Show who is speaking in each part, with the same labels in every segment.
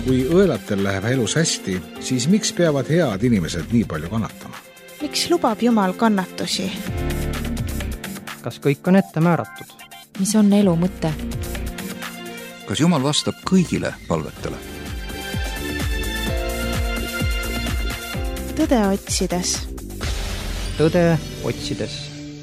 Speaker 1: Kui õelatel läheb elus hästi, siis miks peavad head inimesed nii palju kannatama?
Speaker 2: Miks lubab Jumal kannatusi?
Speaker 3: Kas kõik on ette määratud?
Speaker 4: Mis on elu mõte?
Speaker 5: Kas Jumal vastab kõigile palvetele?
Speaker 2: Tõde otsides.
Speaker 3: Tõde otsides.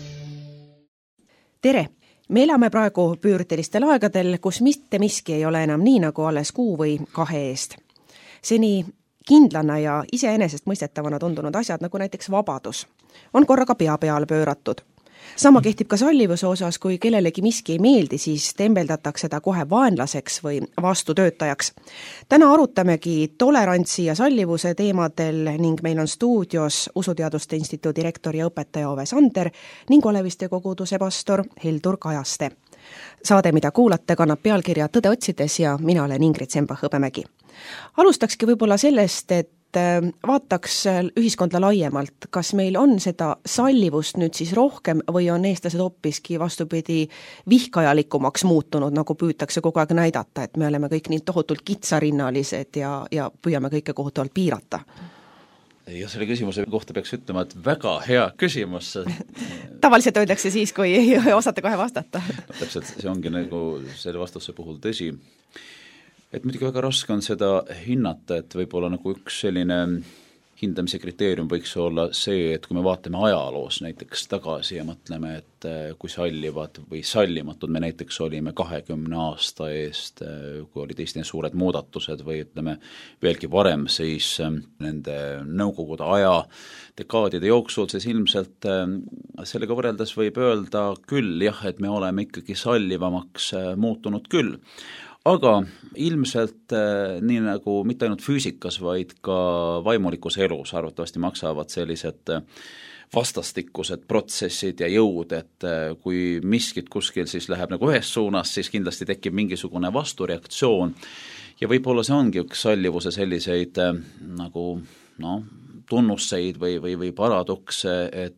Speaker 6: Tere! Me elame praegu pöördelistel aegadel, kus mitte miski ei ole enam nii nagu alles kuu või 2 eest. Seni kindlana ja iseenesest mõistetavana tundunud asjad, nagu näiteks vabadus, on korraga pea peale pööratud. Sama kehtib ka sallivuse osas, kui kellelegi miski ei meeldi, siis tembeldatakse ta kohe vaenlaseks või vastutöötajaks. Täna arutamegi tolerantsi ja sallivuse teemadel ning meil on stuudios Usuteaduste Instituudi rektor ja õpetaja Ove Sander ning Oleviste koguduse pastor Heldur Kajaste. Saade, mida kuulate, kannab pealkirja Tõde otsides ja mina olen Ingrid Sembach-Hõbemägi. Alustakski võib-olla sellest, et vaataks ühiskonda laiemalt, kas meil on seda sallivust nüüd siis rohkem või on eestlased hoppiski vastupidi vihkajalikumaks muutunud, nagu püütakse kogu aeg näidata, et me oleme kõik nii tohutult kitsarinnalised ja püüame kõike kohutavalt piirata.
Speaker 7: Ja selle küsimuse kohta peaks ütlema, et väga hea küsimus.
Speaker 6: Tavaliselt öeldakse siis, kui ei osata kohe vastata.
Speaker 7: No, täpselt, see ongi nagu selle vastuse puhul tõsi. Et muidugi väga raske on seda hinnata, et võib-olla nagu üks selline hindamise kriteerium võiks olla see, et kui me vaatame ajaloos näiteks tagasi ja mõtleme, et kui sallivad või sallimatud me näiteks olime 20 aasta eest, kui olid Eesti suured muudatused või ütleme veelgi varem, siis nende nõukogude aja dekaadide jooksul, siis ilmselt sellega võrreldes võib öelda küll jah, et me oleme ikkagi sallivamaks muutunud küll. Aga ilmselt nii nagu mitte ainult füüsikas, vaid ka vaimulikus elus arvatavasti maksavad sellised vastastikused protsessid ja jõud, et kui miskit kuskil siis läheb nagu ühes suunas, siis kindlasti tekib mingisugune vastureaktsioon ja võib-olla see ongi üks sallivuse selliseid nagu tunnuseid või paradokse,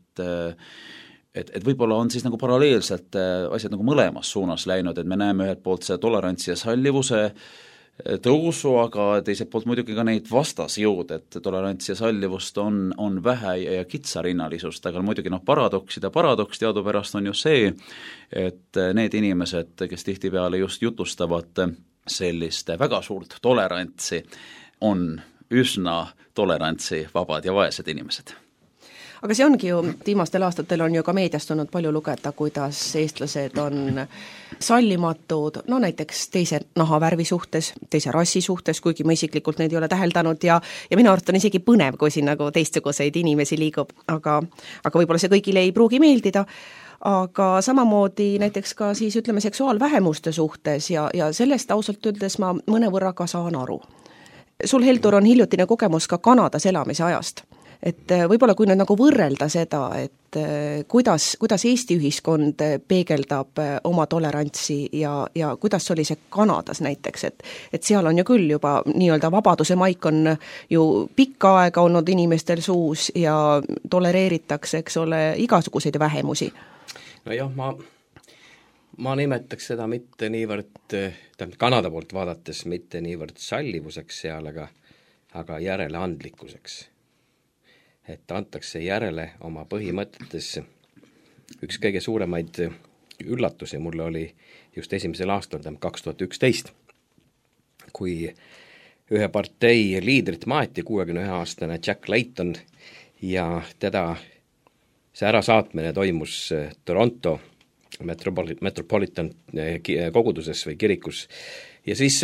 Speaker 7: et võib-olla on siis nagu paralleelselt asjad nagu mõlemas suunas läinud, et me näeme ühelt poolt seda tolerantsi ja sallivuse tõusu, aga teiselt poolt muidugi ka neid vastasjõud, et tolerantsi ja sallivust on vähe ja kitsarinnalisust, aga muidugi paradoks teadupärast on ju see, et need inimesed, kes tihtipeale just jutustavad sellist väga suurt tolerantsi, on üsna tolerantsi vabad ja vaesed inimesed.
Speaker 6: Aga see ongi ju, viimastel aastatel on ju ka meediast olnud palju lugeda, kuidas eestlased on sallimatud, näiteks teise nahavärvi suhtes, teise rassi suhtes, kuigi ma isiklikult neid ei ole täheldanud ja minu arvates on isegi põnev, kui siin nagu teistsuguseid inimesi liigub, aga võib-olla see kõigile ei pruugi meeldida. Aga samamoodi näiteks ka siis ütleme seksuaalvähemuste suhtes ja sellest ausalt öeldes ma mõnevõrra ka saan aru. Sul, Heldur, on hiljutine kogemus ka Kanadas elamise ajast. Et võib-olla kui nüüd nagu võrrelda seda, et kuidas Eesti ühiskond peegeldab oma tolerantsi ja kuidas oli see Kanadas näiteks, et seal on ju küll juba nii-öelda vabaduse maik on ju pikka aega olnud inimestel suus ja tolereeritakse, eks ole, igasuguseid vähemusi.
Speaker 8: No jah, ma nimetaks seda mitte niivõrd, Kanada poolt vaadates mitte niivõrd sallivuseks seal, aga järeleandlikkuseks. Et antakse järele oma põhimõtetesse. Üks kõige suuremaid üllatusi mulle oli just esimesel aastal 2011, kui ühe partei liidrit maeti 61-aastane Jack Layton ja see ärasaatmine toimus Toronto Metropolitan koguduses või kirikus ja siis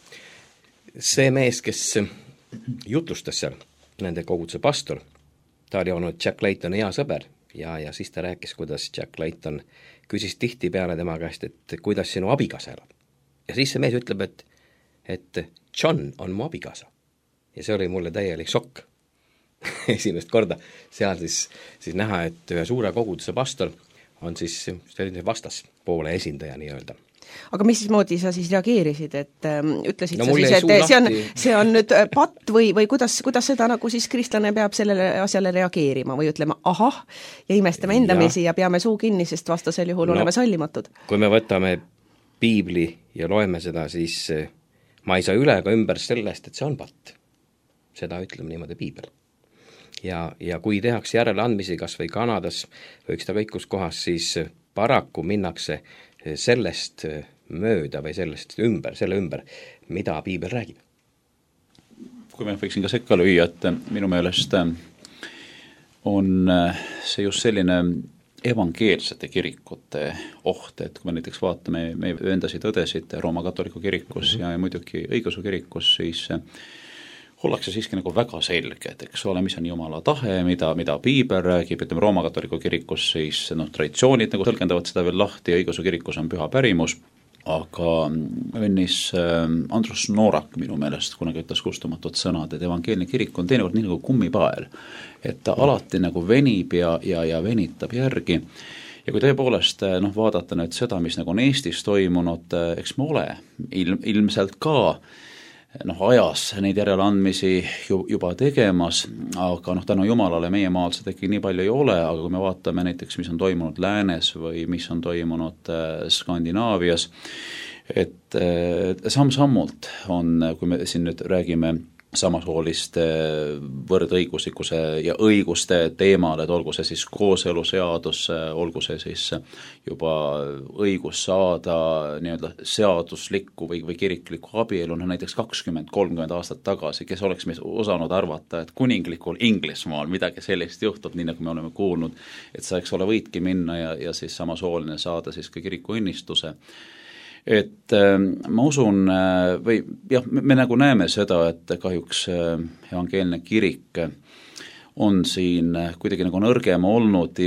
Speaker 8: see mees, kes jutlustas seal, nende koguduse pastor, ta oli olnud Jack Laytoni hea sõber ja siis ta rääkis, kuidas Jack Layton küsis tihti peale tema käest, et kuidas sinu abikaasa elab. Ja siis see mees ütleb, et John on mu abikaasa. Ja see oli mulle täielik šokk. Esimest korda seal siis näha, et ühe suure koguduse pastor on siis selline vastaspoole esindaja nii-öelda.
Speaker 6: Aga mismoodi sa siis reageerisid, et ütlesid sa siis, et see on nüüd patt või kuidas seda nagu siis kristlane peab sellele asjale reageerima või ütlema ahah ja imestame endamisi ja peame suu kinni, sest vastasel juhul oleme sallimatud?
Speaker 8: Kui me võtame piibli ja loeme seda, siis ma ei saa üle ega ümber sellest, et see on patt. Seda ütleme niimoodi piibel. Ja kui tehakse järeleandmisi kas või Kanadas või ükstakõik kus kohas, siis paraku minnakse sellest mööda või selle ümber, mida piibel räägib.
Speaker 7: Kui ma võiksin ka sekka lüüa, et minu meelest on see just selline evangeelsete kirikute oht, et kui me näiteks vaatame meie vendasid õdesid Rooma katoliku kirikus ja muidugi õigeusu kirikus, siis ollakse siiski nagu väga selge, et eks ole, mis on Jumala tahe, mida piibel räägib, ütleme Rooma katoliku kirikus siis traditsioonid nagu tõlgendavad seda veel lahti ja õigeusu kirikus on püha pärimus, aga vennis Andrus Noorak minu meelest kunagi ütles kustumatud sõnad, et evangeelne kirik on teinekord nii nagu kummipael, et ta alati nagu venib ja venitab järgi. Ja kui tõepoolest vaadata nüüd seda, mis nagu on Eestis toimunud, eks me ole ilmselt ka ajas neid järeleandmisi juba tegemas, aga tänu Jumalale meie maal seda ikkagi nii palju ei ole, aga kui me vaatame näiteks, mis on toimunud Läänes või mis on toimunud Skandinaavias, et samm-sammult on, kui me siin nüüd räägime samasooliste võrdõiguslikkuse ja õiguste teemal, et olgu see siis kooseluseadus, olgu see siis juba õigus saada nii-öelda seaduslikku või kiriklikku abielu, näiteks 20-30 aastat tagasi, kes oleks meis osanud arvata, et kuninglikul Inglismaal midagi sellist juhtub, nii nagu me oleme kuulnud, et sa eks ole võidki minna ja siis samasooline saada siis ka kirikuõnnistuse. Et ma usun, või jah, me nagu näeme seda, et kahjuks evangeelne kirik on siin kuidagi nagu nõrgema olnud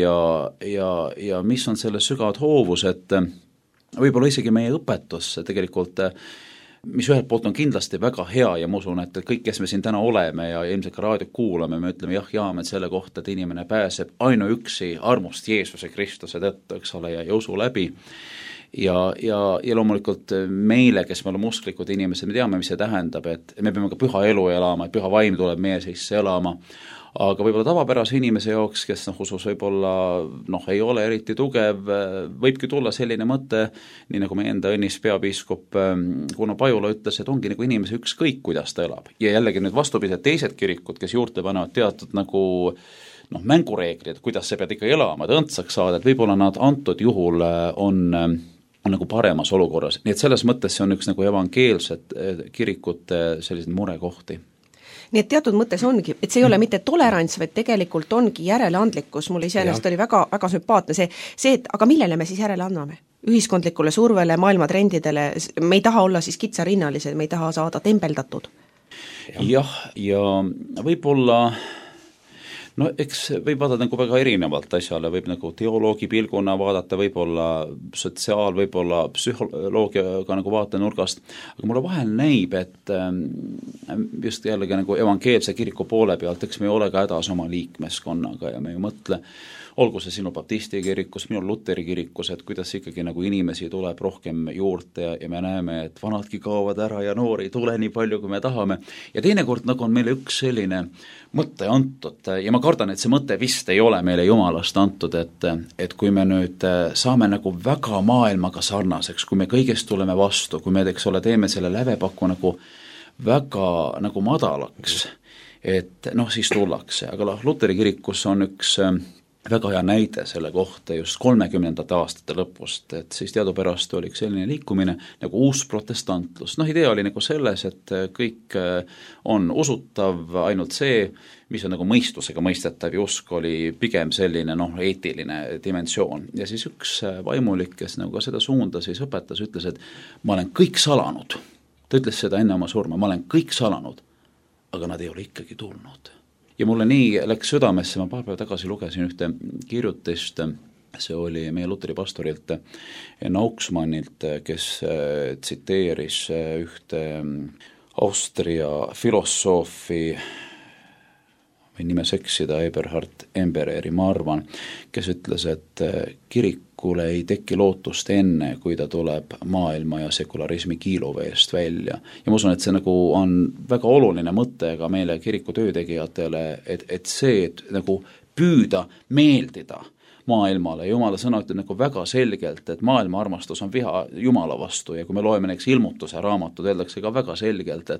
Speaker 7: ja mis on selle sügavad hoovus, et võib-olla isegi meie õpetus tegelikult, mis ühelt poolt on kindlasti väga hea ja ma usun, et kõik, kes me siin täna oleme ja ilmselt ka raadiot kuulame, me ütleme jah-jaamed selle kohta, et inimene pääseb ainuüksi armust Jeesuse Kristuse tõttu, eks ole, ja usu läbi. Ja loomulikult meile, kes me oleme usklikud inimesed, me teame, mis see tähendab, et me peame ka püha elu elama, et püha vaim tuleb meie sisse elama, aga võib-olla tavapärase inimese jaoks, kes usus võib-olla ei ole eriti tugev, võibki tulla selline mõte, nii nagu meie enda õnnis peapiiskop Kuno Pajula ütles, et ongi nagu inimese ükskõik, kuidas ta elab. Ja jällegi nüüd vastupidi, teised kirikud, kes juurde panevad teatud nagu mängureeglid, kuidas see pead ikka elama, et õndsaks saada, et võib-olla nad antud juhul on nagu paremas olukorras. Nii et selles mõttes see on üks nagu evangeelsed kirikute sellised murekohti.
Speaker 6: Nii et teatud mõttes ongi, et see ei ole mitte tolerants, vaid tegelikult ongi järeleandlikkus. Mulle iseenesest oli väga, väga sümpaatne see, et aga millele me siis järele anname? Ühiskondlikule survele, maailmatrendidele, me ei taha olla siis kitsarinnalised, me ei taha saada tembeldatud.
Speaker 7: Jah, ja võib-olla eks võib vaadata nagu väga erinevalt asjale, võib nagu teoloogi pilguna vaadata, võib-olla sotsiaal, võib-olla psühholoogiaga nagu vaatenurgast, aga mulle vahel näib, et just jällegi nagu evangeelse kiriku poole pealt, eks me ei ole ka hädas oma liikmeskonnaga ja me ei mõtle, olgu see sinu baptisti kirikus, minu Luteri kirikus, et kuidas ikkagi nagu inimesi tuleb rohkem juurde ja me näeme, et vanadki kaovad ära ja noori ei tule nii palju, kui me tahame. Ja teinekord nagu on meile üks selline mõte antud ja ma kardan, et see mõte vist ei ole meile Jumalast antud, et kui me nüüd saame nagu väga maailmaga sarnaseks, kui me kõigest tuleme vastu, kui me teeme selle lävepaku nagu väga nagu madalaks, et siis tullakse, aga Luteri kirikus on üks väga hea näide selle kohta just 30. aastate lõpust, et siis teadupärast oli selline liikumine nagu uus protestantlus. Idee oli nagu selles, et kõik on usutav, ainult see, mis on nagu mõistusega mõistetav ja usk oli pigem selline eetiline dimensioon. Ja siis üks vaimulik, kes nagu seda suunda siis õpetas, ütles, et ma olen kõik salanud. Ta ütles seda enne oma surma, ma olen kõik salanud, aga nad ei ole ikkagi tulnud. Ja mulle nii läks südamesse, ma paar päeva tagasi lugesin ühte kirjutist, see oli meie Luteri pastorilt Nauksmannilt, kes tsiteeris ühte Austria filosoofi, või nimes eksida, Eberhard Embereri, ma arvan, kes ütles, et kirikule ei teki lootust enne, kui ta tuleb maailma ja sekularismi kiiluveest välja. Ja ma usun, et see nagu on väga oluline mõte ka meile kiriku töötegijatele, et see, et nagu püüda meeldida maailmale. Jumala sõna ütleb nagu väga selgelt, et maailma armastus on viha Jumala vastu ja kui me loeme näiteks ilmutuse raamatud, öeldakse ka väga selgelt,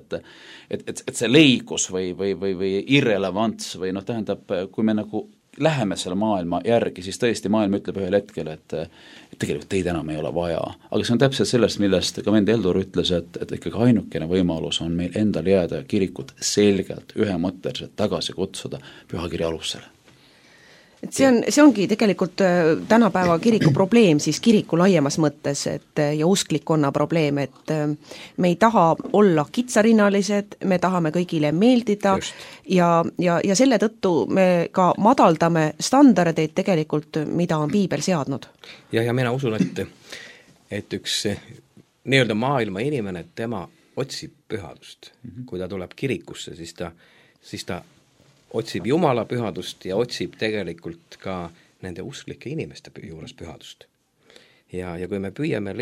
Speaker 7: et see leigus või irrelevants või tähendab, kui me nagu läheme selle maailma järgi, siis tõesti maailm ütleb ühel hetkel, et tegelikult teid enam ei ole vaja. Aga see on täpselt sellest, millest ka Vend Heldur ütles, et ikkagi ainukene võimalus on meil endal jääda kirikut selgelt ühemõtteliselt tagasi kutsuda pühakirja alusele.
Speaker 6: Et see ongi tegelikult tänapäeva kiriku probleem siis kiriku laiemas mõttes ja usklikkonna probleem, et me ei taha olla kitsarinnalised, me tahame kõigile meeldida ja selle tõttu me ka madaldame standardeid tegelikult, mida on piibel seadnud.
Speaker 8: Ja mina usun, et üks nii-öelda maailma inimene, tema otsib pühadust. Kui ta tuleb kirikusse, siis ta otsib Jumala pühadust ja otsib tegelikult ka nende usklike inimeste juures pühadust. Ja kui me püüame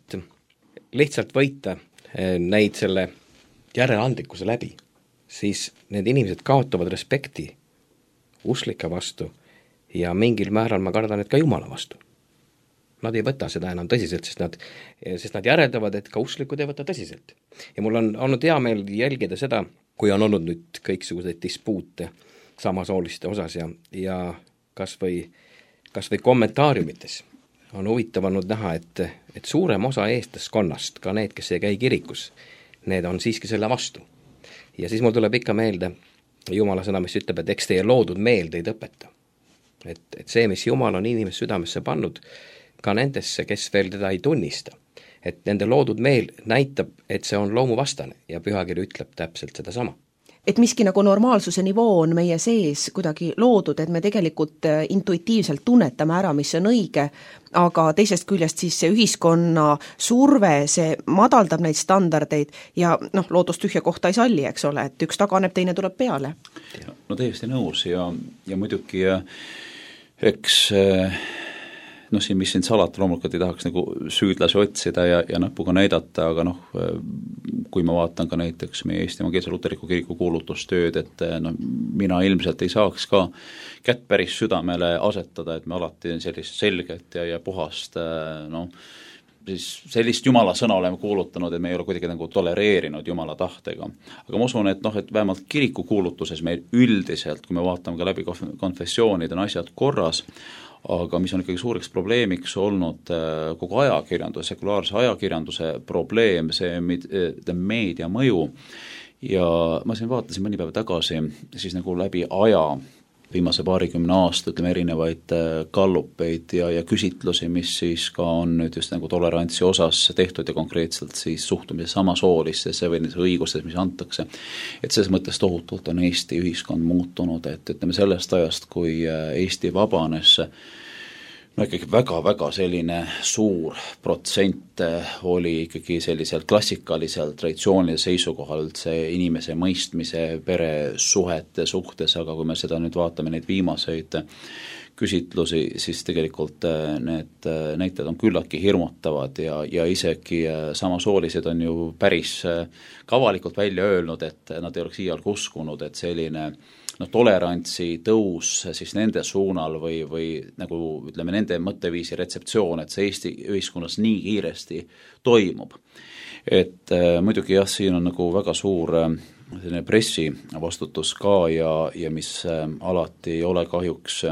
Speaker 8: lihtsalt võita neid selle järeleandlikkuse läbi, siis need inimesed kaotavad respekti usklike vastu ja mingil määral ma kardan, et ka Jumala vastu. Nad ei võta seda enam tõsiselt, sest nad järeldavad, et ka usklikud ei võta tõsiselt. Ja mul on olnud hea meel jälgida seda, kui on olnud nüüd kõiksuguseid dispuute samasooliste osas ja kas või kommentaariumites on huvitav olnud näha, et suurem osa eestlaskonnast, ka need, kes ei käi kirikus, need on siiski selle vastu. Ja siis mul tuleb ikka meelde Jumala sõna, mis ütleb, et eks teie loodud meel teid õpeta. Et see, mis Jumal on inimest südamesse pannud, ka nendesse, kes veel teda ei tunnista, et nende loodud meel näitab, et see on loomuvastane ja pühakiri ütleb täpselt seda sama.
Speaker 6: Et miski nagu normaalsuse nivoo on meie sees kuidagi loodud, et me tegelikult intuitiivselt tunnetame ära, mis on õige, aga teisest küljest siis see ühiskonna surve, see madaldab neid standardeid ja loodus tühja kohta ei salli, eks ole, et üks taganeb, teine tuleb peale.
Speaker 7: No täiesti nõus ja muidugi eks siin, mis siin salata, loomulikult ei tahaks nagu süüdlasi otsida ja näpuga näidata, aga kui ma vaatan ka näiteks meie Eesti Evangeelse Luterliku Kiriku kuulutustööd, et mina ilmselt ei saaks ka kätt päris südamele asetada, et me alati sellist selget ja puhast siis sellist Jumala sõna oleme kuulutanud, et me ei ole kuidagi nagu tolereerinud Jumala tahtega. Aga ma usun, et vähemalt kiriku kuulutuses meil üldiselt, kui me vaatame ka läbi konfessioonid, on asjad korras, aga mis on ikkagi suureks probleemiks olnud kogu ajakirjanduse, sekulaarse ajakirjanduse probleem, see meedia mõju ja ma siin vaatasin mõni päev tagasi siis nagu läbi aja viimase 20 aasta, ütleme erinevaid gallupeid ja küsitlusi, mis siis ka on nüüd just nagu tolerantsi osas tehtud ja konkreetselt siis suhtumise samasoolistesse või õigustes, mis antakse. Et selles mõttes tohutult on Eesti ühiskond muutunud, et ütleme sellest ajast, kui Eesti vabanes, ikkagi väga-väga selline suur protsent oli ikkagi sellisel klassikalisel traditsioonilise seisukohal see inimese mõistmise peresuhete suhtes, aga kui me seda nüüd vaatame neid viimaseid küsitlusi, siis tegelikult need näitajad on küllaltki hirmutavad ja isegi samasoolised on ju päris avalikult välja öelnud, et nad ei oleks iialgi uskunud, et selline tolerantsi tõus siis nende suunal või nagu ütleme nende mõtteviisi retseptsioon, et see Eesti ühiskonnas nii kiiresti toimub. Et muidugi jah, siin on nagu väga suur selline pressi vastutus ka ja mis alati ei ole kahjuks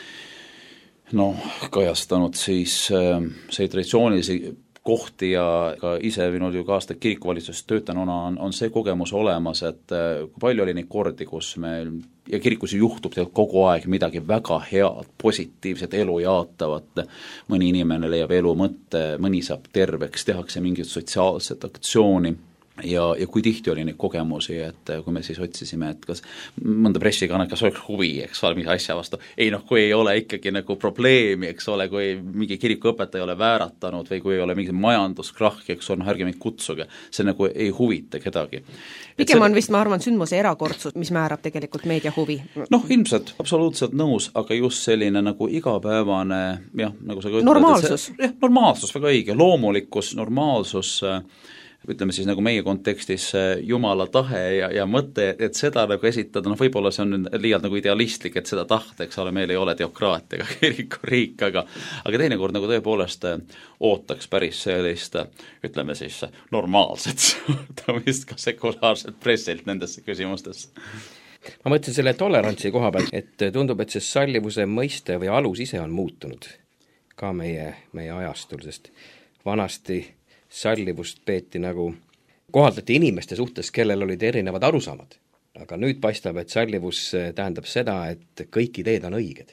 Speaker 7: kajastanud siis see traditsioonilisi kohti ja ka ise minul ju ka aastaid kirikuvalitsuses töötanuna on see kogemus olemas, et kui palju oli neid kordi, kus meil ja kirikus juhtub kogu aeg midagi väga head, positiivset elu jaatavat, mõni inimene leiab elu mõtte, mõni saab terveks, tehakse mingit sotsiaalset aktsiooni ja kui tihti oli neid kogemusi, et kui me siis otsisime, et kas mõnda pressikannet, kas oleks huvi, eks ole, mis asja vastu, kui ei ole ikkagi nagu probleemi, eks ole, kui mingi kirikuõpetaja ei ole vääratanud või kui ei ole mingi majanduskrahhi, eks ole, ärge mind kutsuge, see nagu ei huvita kedagi.
Speaker 6: Pigem on vist, ma arvan, sündmuse erakordsus, mis määrab tegelikult meedia huvi.
Speaker 7: Ilmselt, absoluutselt nõus, aga just selline nagu igapäevane, jah, nagu sa ka ütled,
Speaker 6: normaalsus.
Speaker 7: Normaalsus, väga õige, loomulikkus, normaalsus, ütleme siis nagu meie kontekstis Jumala tahe ja mõte, et seda nagu esitada, noh võib-olla see on liialt nagu idealistlik, et seda tahta, eks ole, meil ei ole teokraatia ega kirikuriik, aga teinekord nagu tõepoolest ootaks päris sellist, ütleme siis, normaalset suhtumist ka sekulaarset pressilt nendesse küsimustesse.
Speaker 8: Ma mõtlen selle tolerantsi koha peal, et tundub, et see sallivuse mõiste või alus ise on muutunud ka meie ajastul, sest vanasti sallivust peeti nagu, kohaldati inimeste suhtes, kellel olid erinevad arusaamad. Aga nüüd paistab, et sallivus tähendab seda, et kõik ideed on õiged.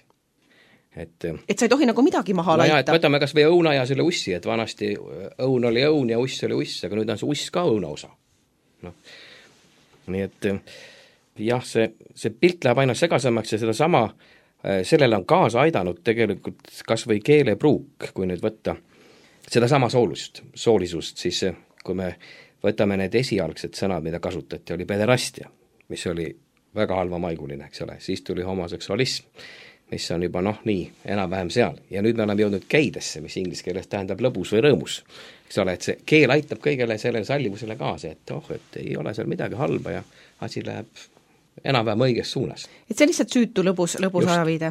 Speaker 8: Et
Speaker 6: sa ei tohi nagu midagi maha laita.
Speaker 8: Võtame kas või õuna ja selle ussi, et vanasti õun oli õun ja uss oli uss, aga nüüd on see uss ka õuna osa. No. Nii et jah, see pilt läheb aina segasemaks ja sedasama, sellele on kaasa aidanud tegelikult kas või keelepruuk, kui nüüd võtta sedasama soolisust, siis kui me võtame need esialgsed sõnad, mida kasutati, oli pederastia, mis oli väga halvamaiguline, eks ole, siis tuli homoseksualism, mis on juba nii, enam-vähem seal. Ja nüüd me oleme jõudnud geidesse, mis inglise keeles tähendab lõbus või rõõmus. Eks ole, et see keel aitab kõigele sellele sallivusele kaasa, et ei ole seal midagi halba ja asi läheb enam-vähem õiges suunas.
Speaker 6: Et see lihtsalt süütu lõbus ajaviide.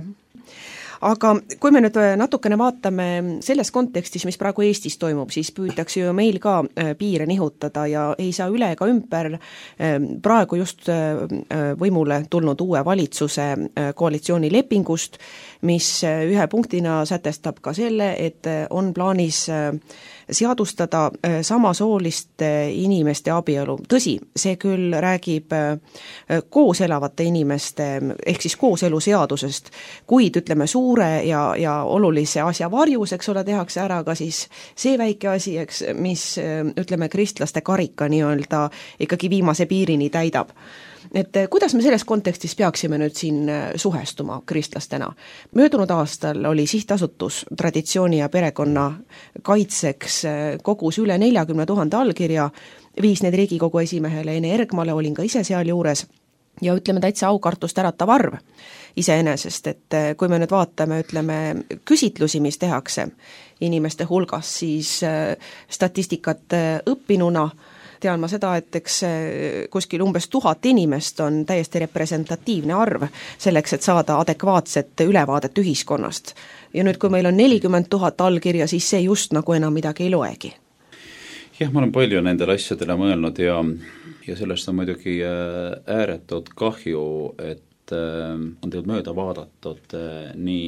Speaker 6: Aga kui me nüüd natukene vaatame selles kontekstis, mis praegu Eestis toimub, siis püütakse ju meil ka piire nihutada ja ei saa üle ega ümber praegu just võimule tulnud uue valitsuse koalitsioonilepingust, mis ühe punktina sätestab ka selle, et on plaanis seadustada samasooliste inimeste abielu. Tõsi, see küll räägib koos elavate inimeste ehk siis kooseluseadusest, kuid ütleme suure ja olulise asja varjus, eks ole, tehakse ära ka siis see väike asi, eks, mis ütleme kristlaste karika nii-öelda ikkagi viimase piirini täidab. Et kuidas me selles kontekstis peaksime nüüd siin suhestuma kristlastena? Möödunud aastal oli sihtasutus traditsiooni ja perekonna kaitseks kogus üle 40 000 allkirja, viis need Riigikogu esimehele Ene Ergmale, olin ka ise seal juures ja ütleme täitsa aukartust äratav arv iseenesest, et kui me nüüd vaatame, ütleme, küsitlusi, mis tehakse inimeste hulgas, siis statistikat õppinuna tean ma seda, et eks kuskil umbes 1000 inimest on täiesti representatiivne arv selleks, et saada adekvaatset ülevaadet ühiskonnast. Ja nüüd, kui meil on 40 000 allkirja, siis see just nagu enam midagi ei loegi.
Speaker 7: Jah, ma olen palju nendele asjadele mõelnud ja sellest on muidugi ääretult kahju, et on tegelikult mööda vaadatud nii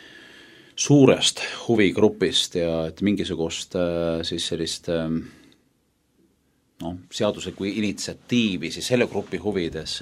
Speaker 7: suurest huvigrupist ja et mingisugust siis sellist seadusliku initsiatiivi siis selle grupi huvides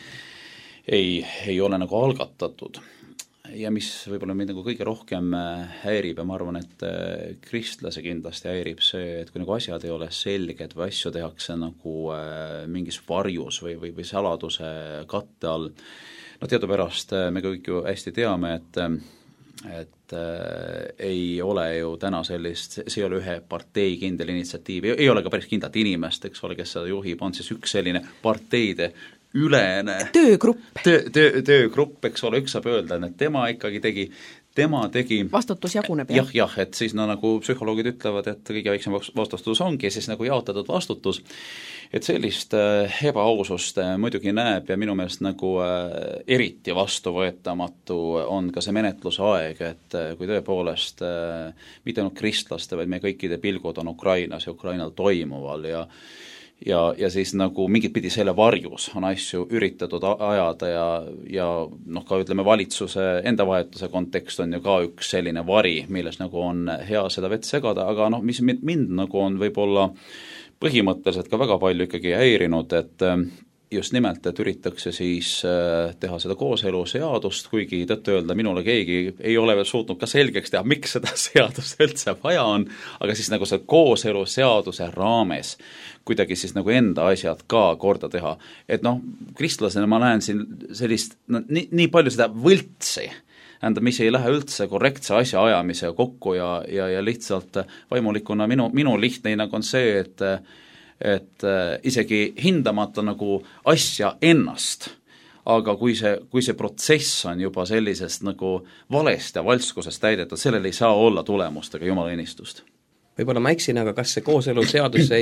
Speaker 7: ei ole nagu algatatud. Ja mis võib-olla mind nagu kõige rohkem häirib ja ma arvan, et kristlase kindlasti häirib see, et kui nagu asjad ei ole selged või asju tehakse nagu mingis varjus või saladuse katte all. No teadupärast me kõik ju hästi teame, et ei ole ju täna sellist, see ei ole ühe partei kindel initsiatiiv, ei ole ka päris kindlat inimest, eks ole, kes seda juhib, on siis üks selline parteide ülene töögrupp, eks ole, üks saab öelda, et tema ikkagi tegi
Speaker 6: vastutus jaguneb.
Speaker 7: Jah, et siis nagu psühholoogid ütlevad, et kõige väiksem vastutus ongi siis nagu jaotatud vastutus, et sellist ebaausust muidugi näeb ja minu meelest nagu eriti vastuvõetamatu on ka see menetluse aeg, et kui tõepoolest mitte ainult kristlaste, vaid meie kõikide pilgud on Ukrainas ja Ukrainal toimuval ja siis nagu mingit pidi selle varjus on asju üritatud ajada ja ka ütleme valitsuse enda vahetuse kontekst on ju ka üks selline vari, milles nagu on hea seda vett segada, aga mis mind nagu on võib-olla põhimõtteliselt ka väga palju ikkagi häirinud, et just nimelt, et üritatakse siis teha seda kooseluseadust, kuigi tõtt öelda minule keegi ei ole veel suutnud ka selgeks teha, miks seda seadust üldse vaja on, aga siis nagu see kooseluseaduse raames kuidagi siis nagu enda asjad ka korda teha. Et kristlasena ma näen siin sellist, nii palju seda võltsi, mis ei lähe üldse korrektse asja ajamisega kokku ja lihtsalt vaimulikuna minu lihtne hinnang on see, et isegi hindamata nagu asja ennast, aga kui see protsess on juba sellisest nagu valest ja valskusest täidetud, sellel ei saa olla tulemust ega jumala õnnistust.
Speaker 8: Võib-olla ma eksin, aga kas see kooseluseadus ei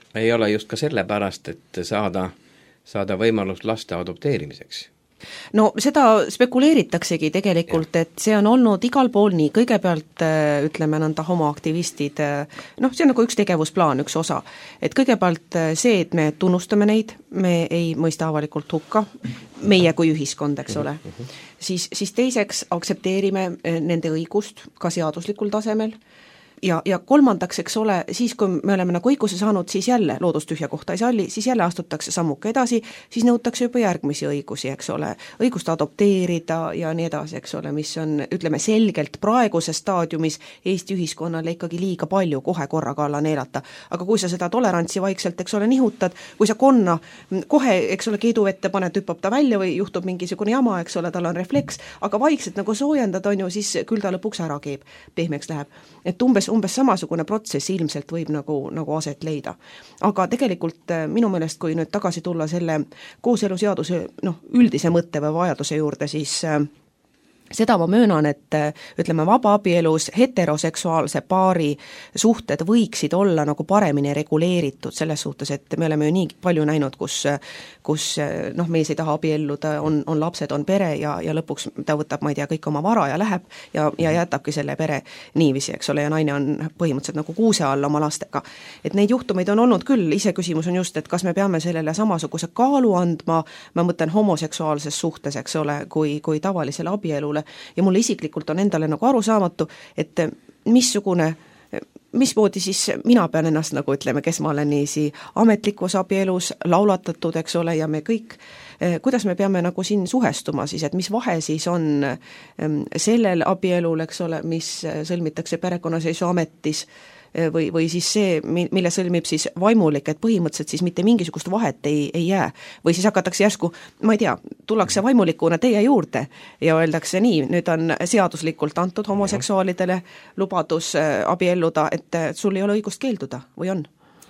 Speaker 8: ei ole just ka sellepärast, et saada võimalus laste adopteerimiseks.
Speaker 6: No seda spekuleeritaksegi tegelikult, et see on olnud igal pool nii, kõigepealt ütleme nõnda homoaktivistid, see on nagu üks tegevusplaan, üks osa, et kõigepealt see, et me tunnustame neid, me ei mõista avalikult hukka, meie kui ühiskond, eks ole, siis teiseks aktsepteerime nende õigust ka seaduslikul tasemel, ja kolmandaks, eks ole, siis kui me oleme nagu õiguse saanud, siis jälle loodustühja kohta ei salli, siis jälle astutakse sammuke edasi, siis nõutakse juba järgmisi õigusi, eks ole, õigust adopteerida ja nii edasi, eks ole, mis on, ütleme, selgelt praeguses staadiumis Eesti ühiskonnale ikkagi liiga palju kohe korraga alla neelata. Aga kui sa seda tolerantsi vaikselt, eks ole, nihutad, kui sa konna kohe, eks ole, keeduvette paned, hüppab ta välja või juhtub mingisugune jama, eks ole, tal on refleks, aga vaikselt nagu soojendad, on ju, siis küll ta lõpuks ära keeb, pehmeks läheb. Et umbes samasugune protsess ilmselt võib nagu aset leida. Aga tegelikult minu meelest, kui nüüd tagasi tulla selle kooseluseaduse üldise mõtte või vajaduse juurde, siis seda ma möönan, et ütleme, vabaabielus heteroseksuaalse paari suhted võiksid olla nagu paremini reguleeritud selles suhtes, et me oleme ju nii palju näinud, kus mees ei taha abielluda, on lapsed, on pere ja lõpuks ta võtab, ma ei tea, kõik oma vara ja läheb ja jätabki selle pere niiviisi, eks ole, ja naine on põhimõtteliselt nagu kuuse all oma lastega. Et neid juhtumeid on olnud küll, ise küsimus on just, et kas me peame sellele samasuguse kaalu andma, ma mõtlen homoseksuaalses suhtes, eks ole, kui tavalisele abielule, ja mulle isiklikult on endale nagu arusaamatu, et mismoodi siis mina pean ennast nagu ütleme, kes ma olen niisi ametlikus abielus laulatatud, eks ole, ja me kõik, kuidas me peame nagu siin suhestuma siis, et mis vahe siis on sellel abielul, eks ole, mis sõlmitakse perekonnaseisuametis, või siis see, mille sõlmib siis vaimulik, et põhimõtteliselt siis mitte mingisugust vahet ei jää. Või siis hakatakse järsku, ma ei tea, tullakse vaimulikuna teie juurde ja öeldakse nii, nüüd on seaduslikult antud homoseksuaalidele lubadus abielluda, et sul ei ole õigust keelduda, või on?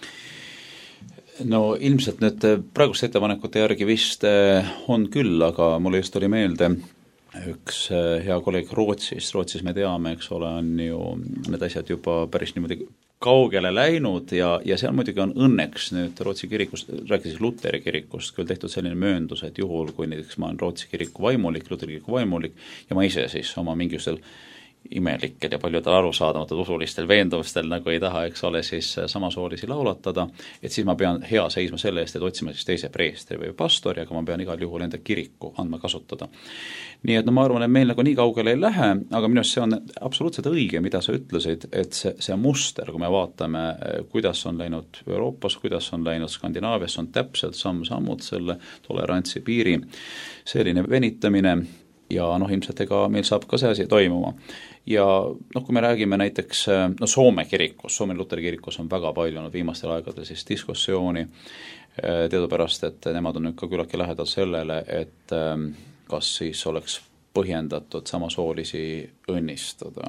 Speaker 7: No ilmselt need praeguste ettepanekute järgi vist on küll, aga mulle just oli meelde üks hea kolleeg Rootsis me teame, eks ole, on ju need asjad juba päris niimoodi kaugele läinud ja seal muidugi on õnneks nüüd Rootsi kirikust, rääkides Luteri kirikust, küll tehtud selline mööndus, et juhul, kui näiteks ma olen Rootsi kiriku vaimulik, Luteri kiriku vaimulik ja ma ise siis oma mingisugusel imelikel ja paljudel arusaadamatud usulistel veendumustel nagu ei taha, eks ole, siis samasoolisi laulatada, et siis ma pean hea seisma selle eest, et otsima siis teise preestri või pastori, aga ma pean igal juhul enda kiriku andma kasutada. Nii et ma arvan, et meil nagu nii kaugele ei lähe, aga minu arust see on absoluutselt õige, mida sa ütlesid, et see muster, kui me vaatame, kuidas on läinud Euroopas, kuidas on läinud Skandinaavias, on täpselt samm-sammud selle tolerantsi piiri selline venitamine ja ilmselt ega meil saab ka see asi toimuma. Ja kui me räägime näiteks Soome kirikus, Soome Luteri kirikus on väga palju viimastel aegadel siis diskussiooni teadupärast, et nemad on nüüd ka küllaltki lähedal sellele, et kas siis oleks põhjendatud samasoolisi õnnistada.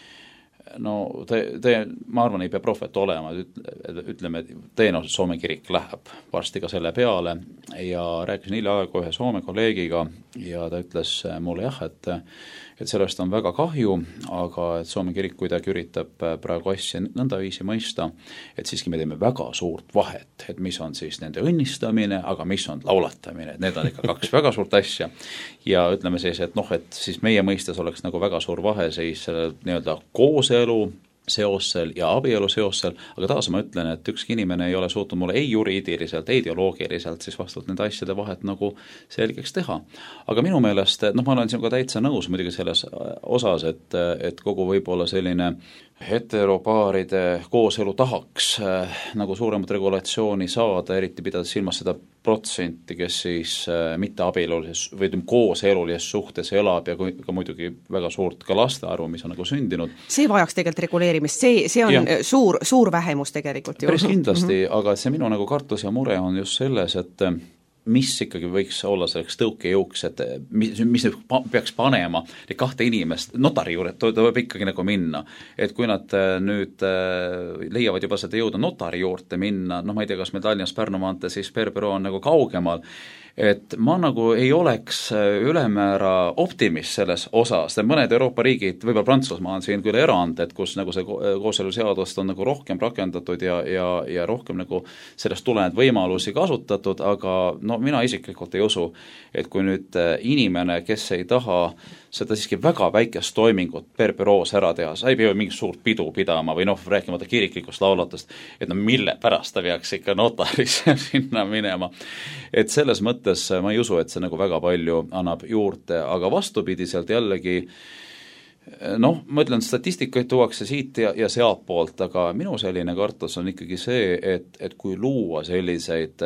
Speaker 7: Ma arvan, ei pea prohvet olema, ütleme, et tõenäoliselt Soome kirik läheb varsti ka selle peale ja rääkisin hiljaaegu ühe Soome kolleegiga ja ta ütles mulle jah, et sellest on väga kahju, aga et Soome kirik kuidagi üritab praegu asja nõndaviisi mõista, et siiski me teeme väga suurt vahet, et mis on siis nende õnnistamine, aga mis on laulatamine, et need on ikka kaks väga suurt asja ja ütleme siis, et et siis meie mõistes oleks nagu väga suur vahe siis nii-öelda kooselu seosel ja abielu seosel, aga taas ma ütlen, et ükski inimene ei ole suutnud mulle ei juriidiliselt, ei ideoloogiliselt siis vastavalt nende asjade vahet nagu selgeks teha. Aga minu meelest, ma olen sinuga täitsa nõus muidugi selles osas, et kogu võib-olla selline heteropaaride kooselu tahaks nagu suuremat regulatsiooni saada, eriti pidades silmas seda protsenti, kes siis mitte abielulises või kooselulises suhtes elab ja ka muidugi väga suurt ka laste arvu, mis on nagu sündinud.
Speaker 6: See vajaks tegelikult reguleerimist, see on suur vähemus tegelikult.
Speaker 7: Päris kindlasti, aga see minu nagu kartus ja mure on just selles, et mis ikkagi võiks olla selleks tõukejõuks, et mis peaks panema neid kahte inimest notari juurde, ta võib ikkagi nagu minna. Et kui nad nüüd leiavad juba seda jõuda notari juurde minna, noh ma ei tea, kas meil Tallinnas Pärnu maantee, siis Per-büroo on nagu kaugemal, et ma nagu ei oleks ülemäära optimist selles osas, mõned Euroopa riigid, võib-olla Prantsusmaa on siin küll erand, et kus nagu see kooseluseadust on nagu rohkem rakendatud ja rohkem nagu sellest tulenenud võimalusi kasutatud, aga no mina isiklikult ei usu, et kui nüüd inimene, kes ei taha seda siiski väga väikest toimingut Per-büroos ära teha, sa ei pea mingit suurt pidu pidama või noh, rääkimata kiriklikust laulatust, et no mille pärast ta peaks ikka notaris sinna minema. Et selles mõttes ma ei usu, et see nagu väga palju annab juurde, aga vastupidiselt jällegi noh, ma ütlen, statistikaid tuuakse siit ja sealt poolt, aga minu selline kartus on ikkagi see, et kui luua selliseid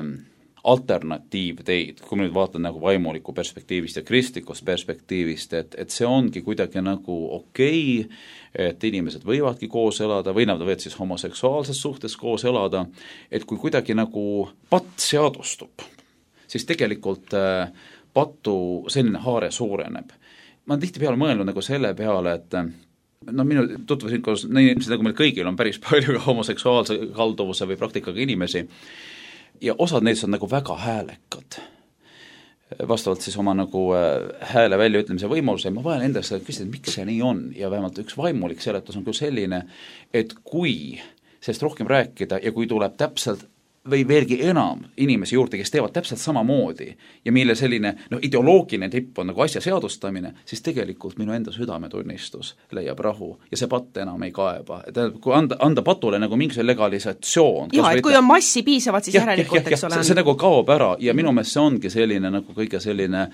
Speaker 7: alternatiivteid, kui ma nüüd vaatan nagu vaimuliku perspektiivist ja kristlikust perspektiivist, et see ongi kuidagi nagu okei, et inimesed võivadki koos elada või nad võivad siis homoseksuaalses suhtes koos elada, et kui kuidagi nagu patt seadustub, siis tegelikult patu selline haare suureneb. Ma olen tihtipeale mõelnud nagu selle peale, et no minu tutvusin koos, inimesed nagu meil kõigil on päris palju homoseksuaalse kalduvuse või praktikaga inimesi, ja osad neist on nagu väga häälekad. Vastavalt siis oma nagu hääle väljaütlemise võimaluse, ma vajan endast küsida, miks see nii on, ja vähemalt üks vaimulik seletus on küll selline, et kui sellest rohkem rääkida ja kui tuleb täpselt või veelgi enam inimesi juurde, kes teevad täpselt samamoodi ja mille selline ideoloogiline tipp on nagu asja seadustamine, siis tegelikult minu enda südametunnistus leiab rahu ja see patt enam ei kaeba. Kui anda patule nagu mingisugune legalisatsioon.
Speaker 6: Ja, et kui on massi piisavad, siis järelikult, eks ole.
Speaker 7: See nagu kaob ära ja minu meelest see ongi selline nagu kõige selline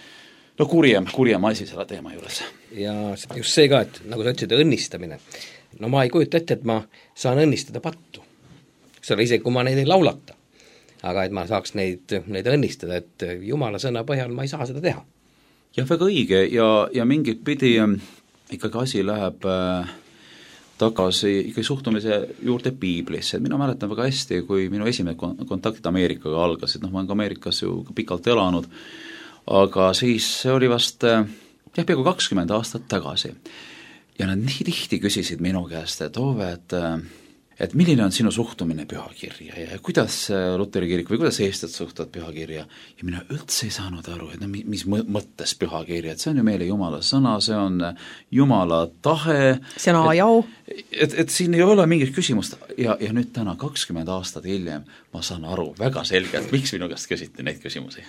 Speaker 7: kurjem asi selle teema juures.
Speaker 8: Ja just see ka, et nagu sa ütlesid, õnnistamine. No ma ei kujuta ette, et ma saan õnnistada pattu. See oli isegi, kui ma neid ei laulata. Aga et ma saaks neid õnnistada, et Jumala sõna põhjal ma ei saa seda teha.
Speaker 7: Ja väga õige ja mingit pidi ikkagi asi läheb tagasi ikkagi suhtumise juurde piiblisse. Mina mäletan väga hästi, kui minu esimene kontakt Ameerikaga algasid, ma olen ka Ameerikas ju pikalt elanud, aga siis see oli vast peaaegu 20 aastat tagasi. Ja nad nii tihti küsisid minu käest, et Ove, et milline on sinu suhtumine pühakirja ja kuidas Luteri kirik või kuidas eestlased suhtuvad pühakirja ja mina üldse ei saanud aru, et mis mõttes pühakirja, et see on ju meile Jumala sõna, see on Jumala tahe,
Speaker 6: see on ajau.
Speaker 7: Et siin ei ole mingit küsimust ja nüüd täna 20 aastat hiljem ma saan aru väga selgelt, miks minu käest küsiti neid küsimusi.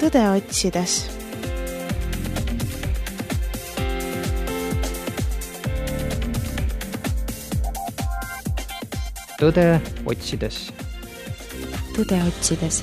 Speaker 2: tõde otsides.
Speaker 3: tõde otsides.
Speaker 2: Tõde otsides.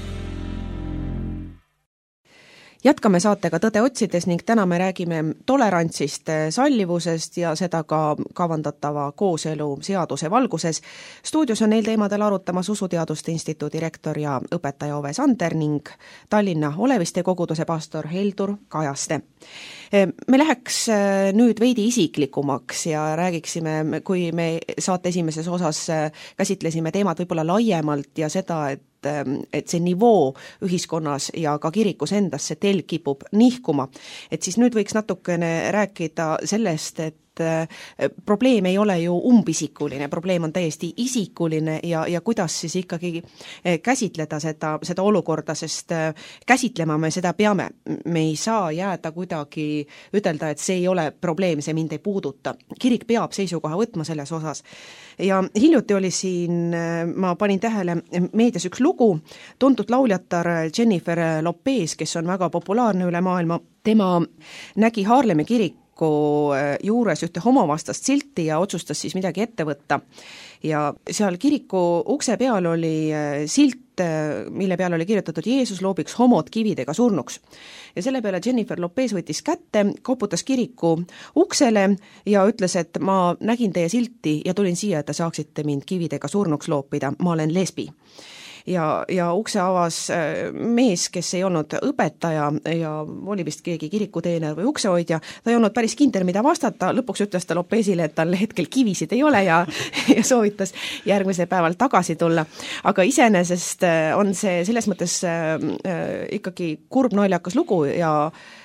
Speaker 6: Jätkame saatega Tõde otsides ning täna me räägime tolerantsist, sallivusest ja seda ka kavandatava kooselu seaduse valguses. Stuudios on neil teemadel arutamas Usuteaduste Instituudi rektor ja õpetaja Ove Sander ning Tallinna Oleviste koguduse pastor Heldur Kajaste. Me läheks nüüd veidi isiklikumaks ja räägiksime, kui me saate esimeses osas käsitlesime teemat võib-olla laiemalt ja seda, et see nivoo ühiskonnas ja ka kirikus endas see telg kipub nihkuma. Et siis nüüd võiks natukene rääkida sellest, et probleem ei ole ju umbisikuline, probleem on täiesti isikuline ja kuidas siis ikkagi käsitleda seda olukorda, sest käsitlema me seda peame. Me ei saa jääda kuidagi ütelda, et see ei ole probleem, see mind ei puuduta. Kirik peab seisukoha võtma selles osas. Ja hiljuti oli siin, ma panin tähele meedias üks lugu, tuntud lauljatar Jennifer Lopez, kes on väga populaarne üle maailma, tema nägi Haarlemi kiriku juures ühte homovastast silti ja otsustas siis midagi ette võtta. Ja seal kiriku ukse peal oli silt, mille peal oli kirjutatud Jeesus loobiks homod kividega surnuks. Ja selle peale Jennifer Lopez võttis kätte, koputas kiriku uksele ja ütles, et ma nägin teie silti ja tulin siia, et te saaksite mind kividega surnuks loopida, ma olen lesbi. Ja ukse avas mees, kes ei olnud õpetaja ja oli vist keegi kirikuteener või uksehoidja, ta ei olnud päris kindel, mida vastata, lõpuks ütles ta Lopezile, et tal hetkel kivisid ei ole ja soovitas järgmisel päeval tagasi tulla. Aga iseenesest on see selles mõttes ikkagi kurb naljakas lugu ja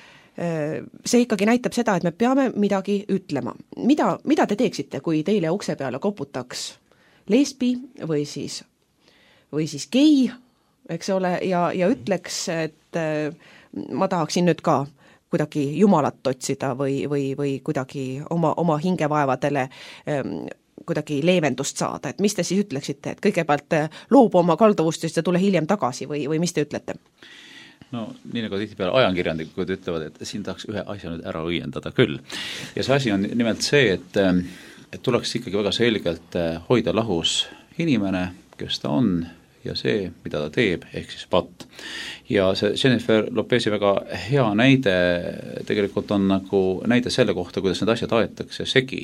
Speaker 6: see ikkagi näitab seda, et me peame midagi ütlema. Mida te teeksite, kui teile ukse peale koputaks lesbi või siis gei, eks ole, ja ütleks, et ma tahaksin nüüd ka kuidagi jumalat otsida või kuidagi oma hingevaevadele kuidagi leevendust saada, et mis te siis ütleksite, et kõigepealt loobu oma kalduvustest ja tule hiljem tagasi või mis te ütlete?
Speaker 7: No nii nagu tihtipeale ajakirjanikud ütlevad, et siin tahaks ühe asja nüüd ära õiendada küll. Ja see asi on nimelt see, et tuleks ikkagi väga selgelt hoida lahus inimene, kes ta on, ja see, mida ta teeb, ehk siis patt. Ja see Jennifer Lopezi väga hea näide tegelikult on nagu näide selle kohta, kuidas need asjad aetakse segi.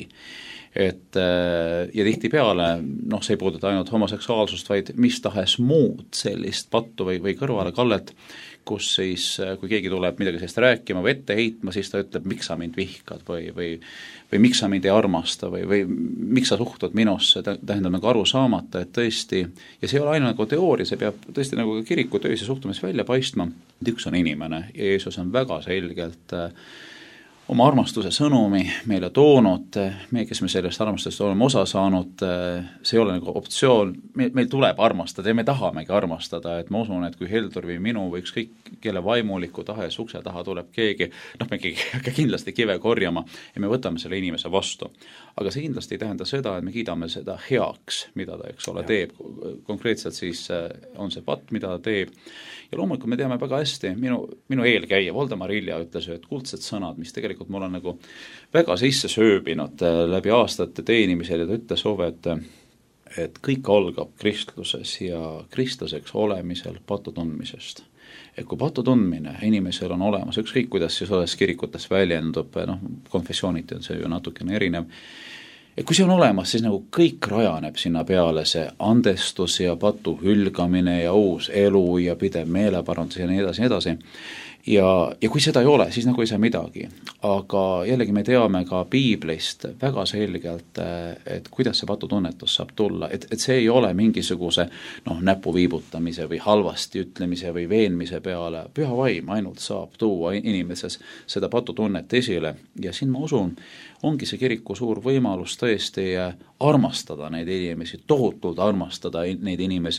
Speaker 7: Ja tihtipeale, see ei puuduta ainult homoseksuaalsust, vaid mis tahes muud sellist pattu või kõrvale kallet, kus siis, kui keegi tuleb midagi sellist rääkima või ette heitma, siis ta ütleb, miks sa mind vihkad või miks sa mind ei armasta või miks sa suhtud minusse, tähendab nagu aru saamata, et tõesti, ja see ei ole aina nagu teooria, see peab tõesti nagu ka kiriku töös ja suhtumis välja paistma, et üks on inimene ja Jeesus on väga selgelt oma armastuse sõnumi meile toonud, meie, kes me sellest armastusest oleme osa saanud, see ei ole nagu optsioon, meil tuleb armastada ja me tahamegi armastada, et ma usun, et kui Heldur või minu või ükskõik kelle vaimuliku tahes ukse taha tuleb keegi, me kindlasti kive korjama ja me võtame selle inimese vastu. Aga see kindlasti ei tähenda seda, et me kiidame seda heaks, mida ta, eks ole, teeb. Konkreetselt siis on see patt, mida ta teeb. Ja loomulikult me teame väga hästi, minu eelkäija Voldemar Ilja ütles, et kuldsed sõnad, mis tegelikult mul on nagu väga sisse sööbinud läbi aastate teenimisel ja ta ütles Ove, et kõik algab kristluses ja kristlaseks olemisel patu tundmisest. Et kui patu tundmine inimesel on olemas, ükskõik kuidas siis selles kirikutes väljendub, konfessiooniti on see ju natukene erinev, et kui see on olemas, siis nagu kõik rajaneb sinna peale, see andestus ja patu hülgamine ja uus elu ja pidev meeleparandus ja nii edasi. Ja kui seda ei ole, siis nagu ei saa midagi. Aga jällegi me teame ka piiblist väga selgelt, et kuidas see patutunnetus saab tulla, et see ei ole mingisuguse näpu viibutamise või halvasti ütlemise või veenmise peale. Püha vaim ainult saab tuua inimeses seda patutunnet esile ja siin ma usun, ongi see kiriku suur võimalus tõesti armastada neid inimesi, tohutult armastada neid inimesi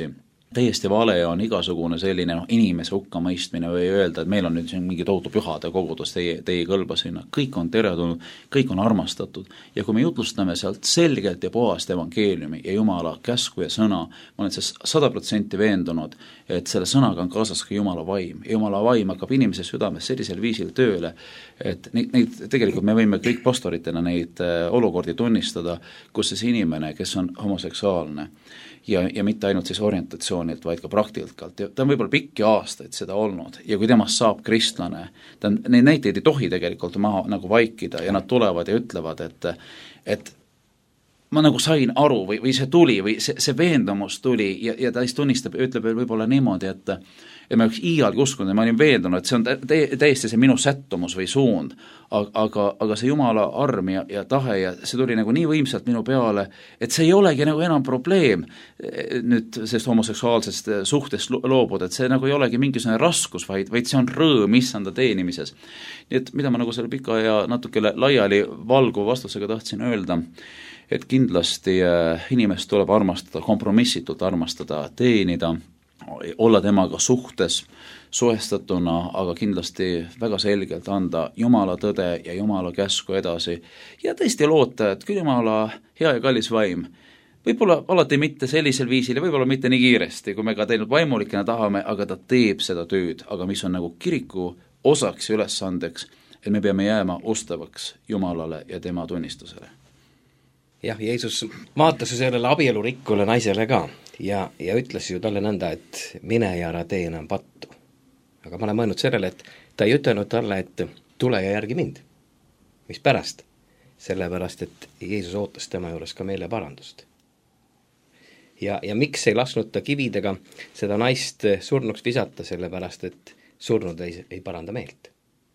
Speaker 7: täiesti vale on igasugune selline inimese hukkamõistmine või öelda, et meil on nüüd siin mingi tohutu pühade kogudus, teie ei kõlba sinna, kõik on teretulnud, kõik on armastatud ja kui me jutlustame sealt selgelt ja puhast evangeeliumi ja Jumala käsku ja sõna, ma olen 100% veendunud, et selle sõnaga on kaasas ka Jumala vaim ja Jumala vaim hakkab inimese südames sellisel viisil tööle, et neid tegelikult me võime kõik pastoritena neid olukordi tunnistada, kus siis inimene, kes on homoseksuaalne ja mitte ainult siis orientatsioonilt, vaid ka praktikalt ja ta on võib-olla pikki aastaid seda olnud ja kui temast saab kristlane, neid näiteid ei tohi tegelikult maha nagu vaikida ja nad tulevad ja ütlevad, et ma nagu sain aru või see tuli või see veendumus tuli ja ta siis tunnistab ja ütleb võib-olla niimoodi, et ma üks iialgi uskunud ja ma olin veendunud, et see on täiesti see minu sättumus või suund, aga see Jumala arm ja tahe ja see tuli nagu nii võimsalt minu peale, et see ei olegi nagu enam probleem nüüd sellest homoseksuaalsest suhtest loobuda, et see nagu ei olegi mingisugune raskus, vaid see on rõõm issanda teenimises. Nii et mida ma nagu selle pika ja natuke laiali valgu vastusega tahtsin öelda, et kindlasti inimest tuleb armastada, kompromissitult armastada, teenida, olla temaga suhtes, suhestatuna, aga kindlasti väga selgelt anda Jumala tõde ja Jumala käsku edasi ja tõesti loota, et küll Jumala hea ja kallis vaim, võib-olla alati mitte sellisel viisil ja võib-olla mitte nii kiiresti, kui me ka teinud vaimulikena tahame, aga ta teeb seda tööd, aga mis on nagu kiriku osaks ja ülesandeks, et me peame jääma ustavaks Jumalale ja tema tunnistusele.
Speaker 8: Jah, Jeesus vaatas ju sellele abielurikkule naisele ka ja ütles ju talle nõnda, et mine ja ära tee enam pattu. Aga ma olen mõelnud sellele, et ta ei ütelnud talle, et tule ja järgi mind. Mis pärast? Sellepärast, et Jeesus ootas tema juures ka meeleparandust. Ja miks ei lasknud ta kividega seda naist surnuks visata, sellepärast, et surnud ei paranda meelt.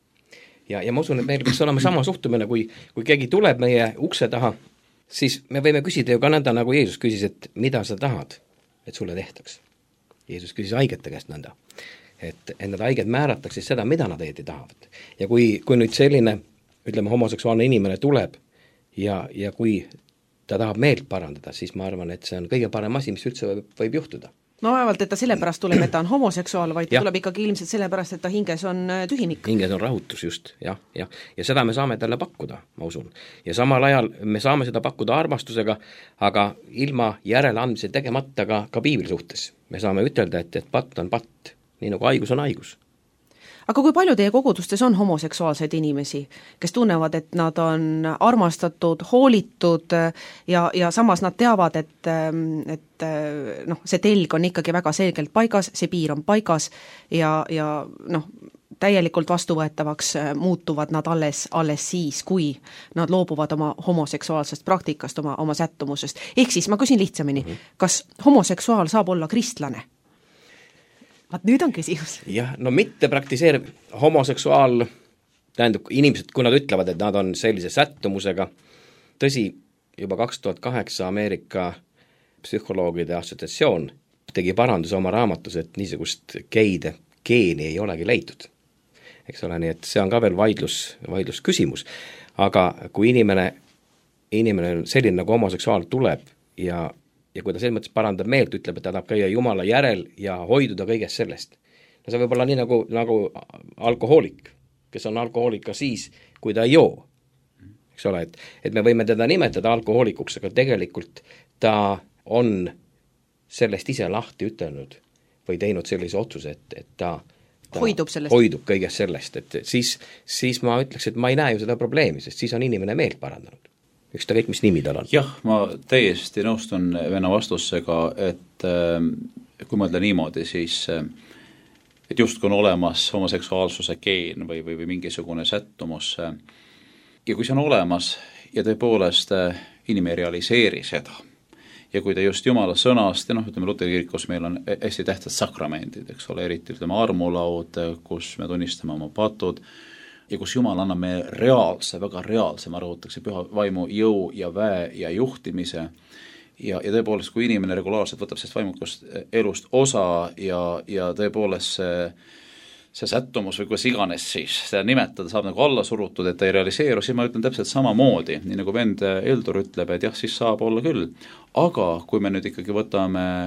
Speaker 8: Ja ma usun, et meil peaks olema sama suhtumine, kui keegi tuleb meie ukse taha, siis me võime küsida ju ka nõnda, nagu Jeesus küsis, et mida sa tahad, et sulle tehtaks. Jeesus küsis haigete käest nõnda, et need haiged määrataks siis seda, mida nad õieti tahavad. Ja kui nüüd selline, ütleme, homoseksuaalne inimene tuleb ja kui ta tahab meelt parandada, siis ma arvan, et see on kõige parem asi, mis üldse võib juhtuda.
Speaker 6: No vaevalt, et ta sellepärast tuleb, et ta on homoseksuaal, vaid ta tuleb ikkagi ilmselt sellepärast, et ta hinges on tühimik.
Speaker 8: Hinges on rahutus just, jah. Ja seda me saame talle pakkuda, ma usun. Ja samal ajal me saame seda pakkuda armastusega, aga ilma järeleandmise tegemata ka piibli suhtes. Me saame ütelda, et patt on patt, nii nagu haigus on haigus.
Speaker 6: Aga kui palju teie kogudustes on homoseksuaalseid inimesi, kes tunnevad, et nad on armastatud, hoolitud ja samas nad teavad, et see telg on ikkagi väga selgelt paigas, see piir on paigas ja täielikult vastuvõetavaks muutuvad nad alles siis, kui nad loobuvad oma homoseksuaalsest praktikast, oma sättumusest. Ehk siis ma küsin lihtsamini, kas homoseksuaal saab olla kristlane? Vaat nüüd on küsimus.
Speaker 8: Jah, no mitte praktiseerib homoseksuaal, tähendab inimesed, kui nad ütlevad, et nad on sellise sättumusega, tõsi, juba 2008 Ameerika psühholoogide assotsiatsioon tegi paranduse oma raamatus, et niisugust geide geeni ei olegi leitud. Eks ole, nii et see on ka veel vaidlus küsimus. Aga kui inimene on selline, nagu homoseksuaal tuleb ja kui ta selles mõttes parandab meelt, ütleb, et ta tahab käia Jumala järel ja hoiduda kõigest sellest. No see võib olla nii nagu alkohoolik, kes on alkohoolik ka siis, kui ta ei joo. Eks ole, et me võime teda nimetada alkohoolikuks, aga tegelikult ta on sellest ise lahti ütelnud või teinud sellise otsuse, et ta hoidub kõigest sellest, et siis ma ütleks, et ma ei näe ju seda probleemi, sest siis on inimene meelt parandanud. Üks ta kõik, mis nimi tal on?
Speaker 7: Jah, ma täiesti nõustun venna vastusega, et kui mõelda niimoodi, siis et just kui on olemas homoseksuaalsuse geen või mingisugune sättumus ja kui see on olemas ja tõepoolest inimene ei realiseeri seda ja kui ta just Jumala sõnast ja ütleme Luteri kirikus meil on hästi tähtsad sakramendid, eks ole, eriti ütleme armulaud, kus me tunnistame oma patud ja kus Jumal annab meie väga reaalse, ma rõhutaks, püha vaimu jõu ja väe ja juhtimise ja tõepoolest, kui inimene regulaarselt võtab sellest vaimukust elust osa ja tõepoolest see sättumus või kuidas iganes siis seda nimetada saab nagu alla surutud, et ta ei realiseeru, siis ma ütlen täpselt samamoodi, nii nagu vend Eldur ütleb, et jah, siis saab olla küll. Aga kui me nüüd ikkagi võtame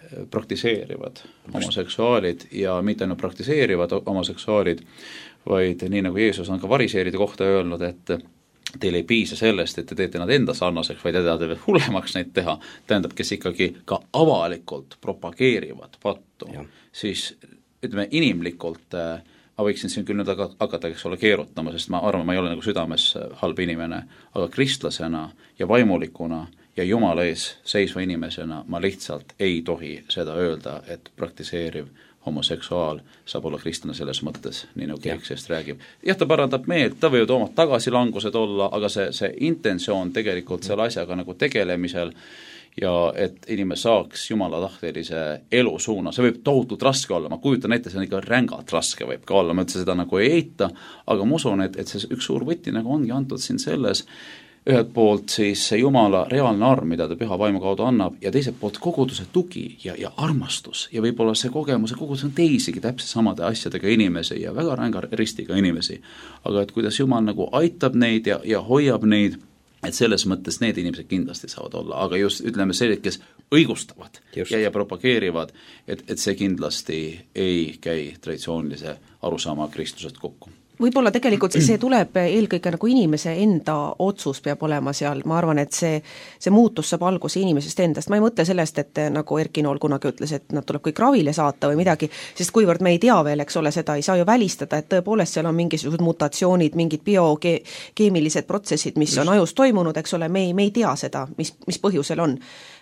Speaker 7: praktiseerivad homoseksuaalid ja mitte ainult praktiseerivad homoseksuaalid, vaid nii nagu Jeesus on ka variseeride kohta öelnud, et teil ei piisa sellest, et te teete nad enda sarnaseks, vaid te veel hullemaks neid teha, tähendab, kes ikkagi ka avalikult propageerivad pattu, siis ütleme inimlikult ma võiksin siin küll nüüd hakata, eks ole, keerutama, sest ma arvan, ma ei ole nagu südames halb inimene, aga kristlasena ja vaimulikuna ja Jumala ees seisva inimesena ma lihtsalt ei tohi seda öelda, et praktiseeriv homoseksuaal saab olla kristlane selles mõttes, nii nagu keegi sellest räägib. Jah, ta parandab meelt, ta võivad omad tagasilangused olla, aga see intentsioon tegelikult selle asjaga nagu tegelemisel ja et inimene saaks Jumala tahtelise elu suuna, see võib tohutult raske olla, ma kujutan ette, see on ikka rängalt raske võib ka olla, ma üldse seda nagu ei eita, aga ma usun, et see üks suur võti nagu ongi antud siin selles, ühelt poolt siis see Jumala reaalne arm, mida ta püha vaimu kaudu annab, ja teiselt poolt koguduse tugi ja armastus ja võib-olla see kogemus ja kogudus on teisigi täpselt samade asjadega inimesi ja väga ränga ristiga inimesi, aga et kuidas Jumal nagu aitab neid ja hoiab neid, et selles mõttes need inimesed kindlasti saavad olla, aga just ütleme sellised, kes õigustavad ja propageerivad, et see kindlasti ei käi traditsioonilise arusaama kristlusest kokku.
Speaker 6: Võib-olla tegelikult see tuleb eelkõige nagu inimese enda otsus peab olema seal, ma arvan, et see muutus saab alguse inimesest endast, ma ei mõtle sellest, et nagu Erki Nool kunagi ütles, et nad tuleb kõik ravile saata või midagi, sest kuivõrd me ei tea veel, eks ole, seda ei saa ju välistada, et tõepoolest seal on mingisugused mutatsioonid, mingid biokeemilised protsessid, mis on ajus toimunud, eks ole, me ei tea seda, mis põhjusel on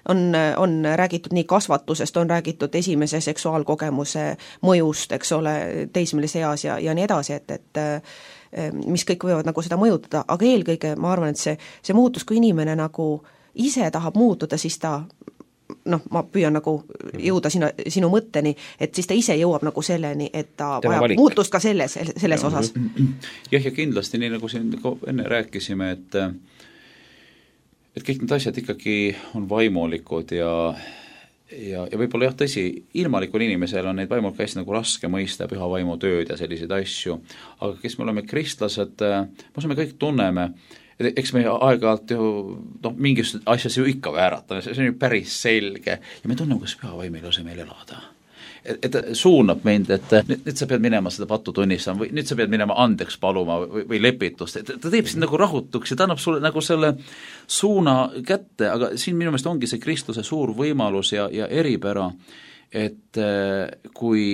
Speaker 6: räägitud nii kasvatusest, on räägitud esimese seksuaalkogemuse mõjust, eks ole, teismelise eas ja nii edasi, et mis kõik võivad nagu seda mõjutada, aga eelkõige ma arvan, et see muutus, kui inimene nagu ise tahab muutuda, siis ta ma püüan nagu jõuda sinu mõtteni, et siis ta ise jõuab nagu selleni, et ta vajab muutust ka selles osas.
Speaker 7: Jah, ja kindlasti, nii nagu siin enne rääkisime, et kõik need asjad ikkagi on vaimulikud ja võib-olla jah, tõsi, ilmalikul inimesel on neid vaimulikke hästi nagu raske mõista, püha vaimu tööd ja selliseid asju, aga kes me oleme kristlased, me kõik tunneme, et eks me aeg-ajalt ju mingisugused asjas ju ikka vääratame, see on ju päris selge ja me tunneme, kas püha vaim ei lase meil elada. Et suunab meid, et nüüd sa pead minema seda pattu tunnistama või nüüd sa pead minema andeks paluma või lepitust, et ta teeb sind nagu rahutuks ja ta annab sulle nagu selle suuna kätte, aga siin minu meelest ongi see kristluse suur võimalus ja eripära, et kui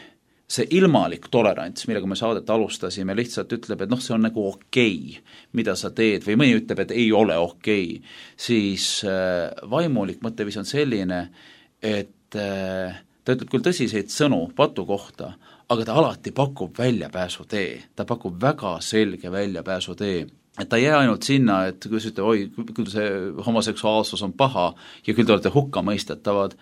Speaker 7: see ilmalik tolerants, millega me saadet alustasime, lihtsalt ütleb, et see on nagu okei, mida sa teed, või mõni ütleb, et ei ole okei, siis vaimulik mõtteviis on selline, et ta ütleb küll tõsiseid sõnu patu kohta, aga ta alati pakub väljapääsutee, ta pakub väga selge väljapääsutee. Et ta ei jää ainult sinna, et kui ütlete, oi, küll see homoseksuaalsus on paha ja küll te olete hukka mõistetavad,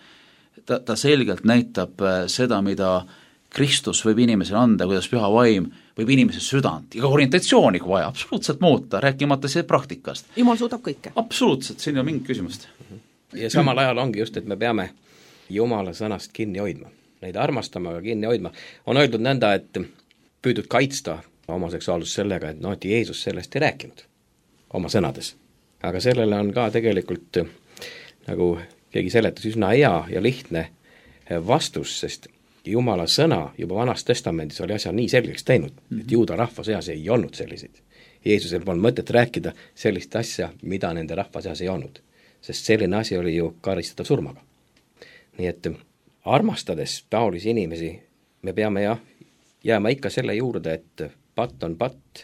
Speaker 7: ta selgelt näitab seda, mida Kristus võib inimesele anda, kuidas püha vaim võib inimese südant ja ka orientatsiooni, kui vaja, absoluutselt muuta, rääkimata see praktikast.
Speaker 6: Jumal suudab kõike.
Speaker 7: Absoluutselt, siin ei ole mingit küsimust.
Speaker 8: Ja samal ajal ongi just, et me peame Jumala sõnast kinni hoidma, neid armastama, aga kinni hoidma. On öeldud nõnda, et püüdud kaitsta homoseksuaalsus sellega, et Jeesus sellest ei rääkinud oma sõnades. Aga sellele on ka tegelikult, nagu keegi seletas, üsna hea ja lihtne vastus, sest Jumala sõna juba Vanas Testamendis oli asja nii selgeks teinud, et juuda rahva seas ei olnud selliseid. Jeesusel polnud mõtet rääkida sellist asja, mida nende rahva seas ei olnud, sest selline asi oli ju karistatav surmaga. Nii et armastades taolisi inimesi, me peame jääma ikka selle juurde, et patt on patt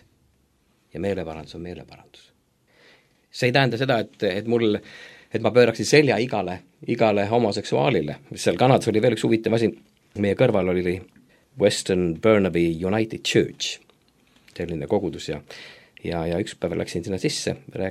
Speaker 8: ja meeleparandus on meeleparandus. See ei tähenda seda, et ma pööraksin selja igale homoseksuaalile. Seal Kanadas oli veel üks huvitav asi, meie kõrval oli Western Burnaby United Church, selline kogudus ja üks päev läksin sinna sisse,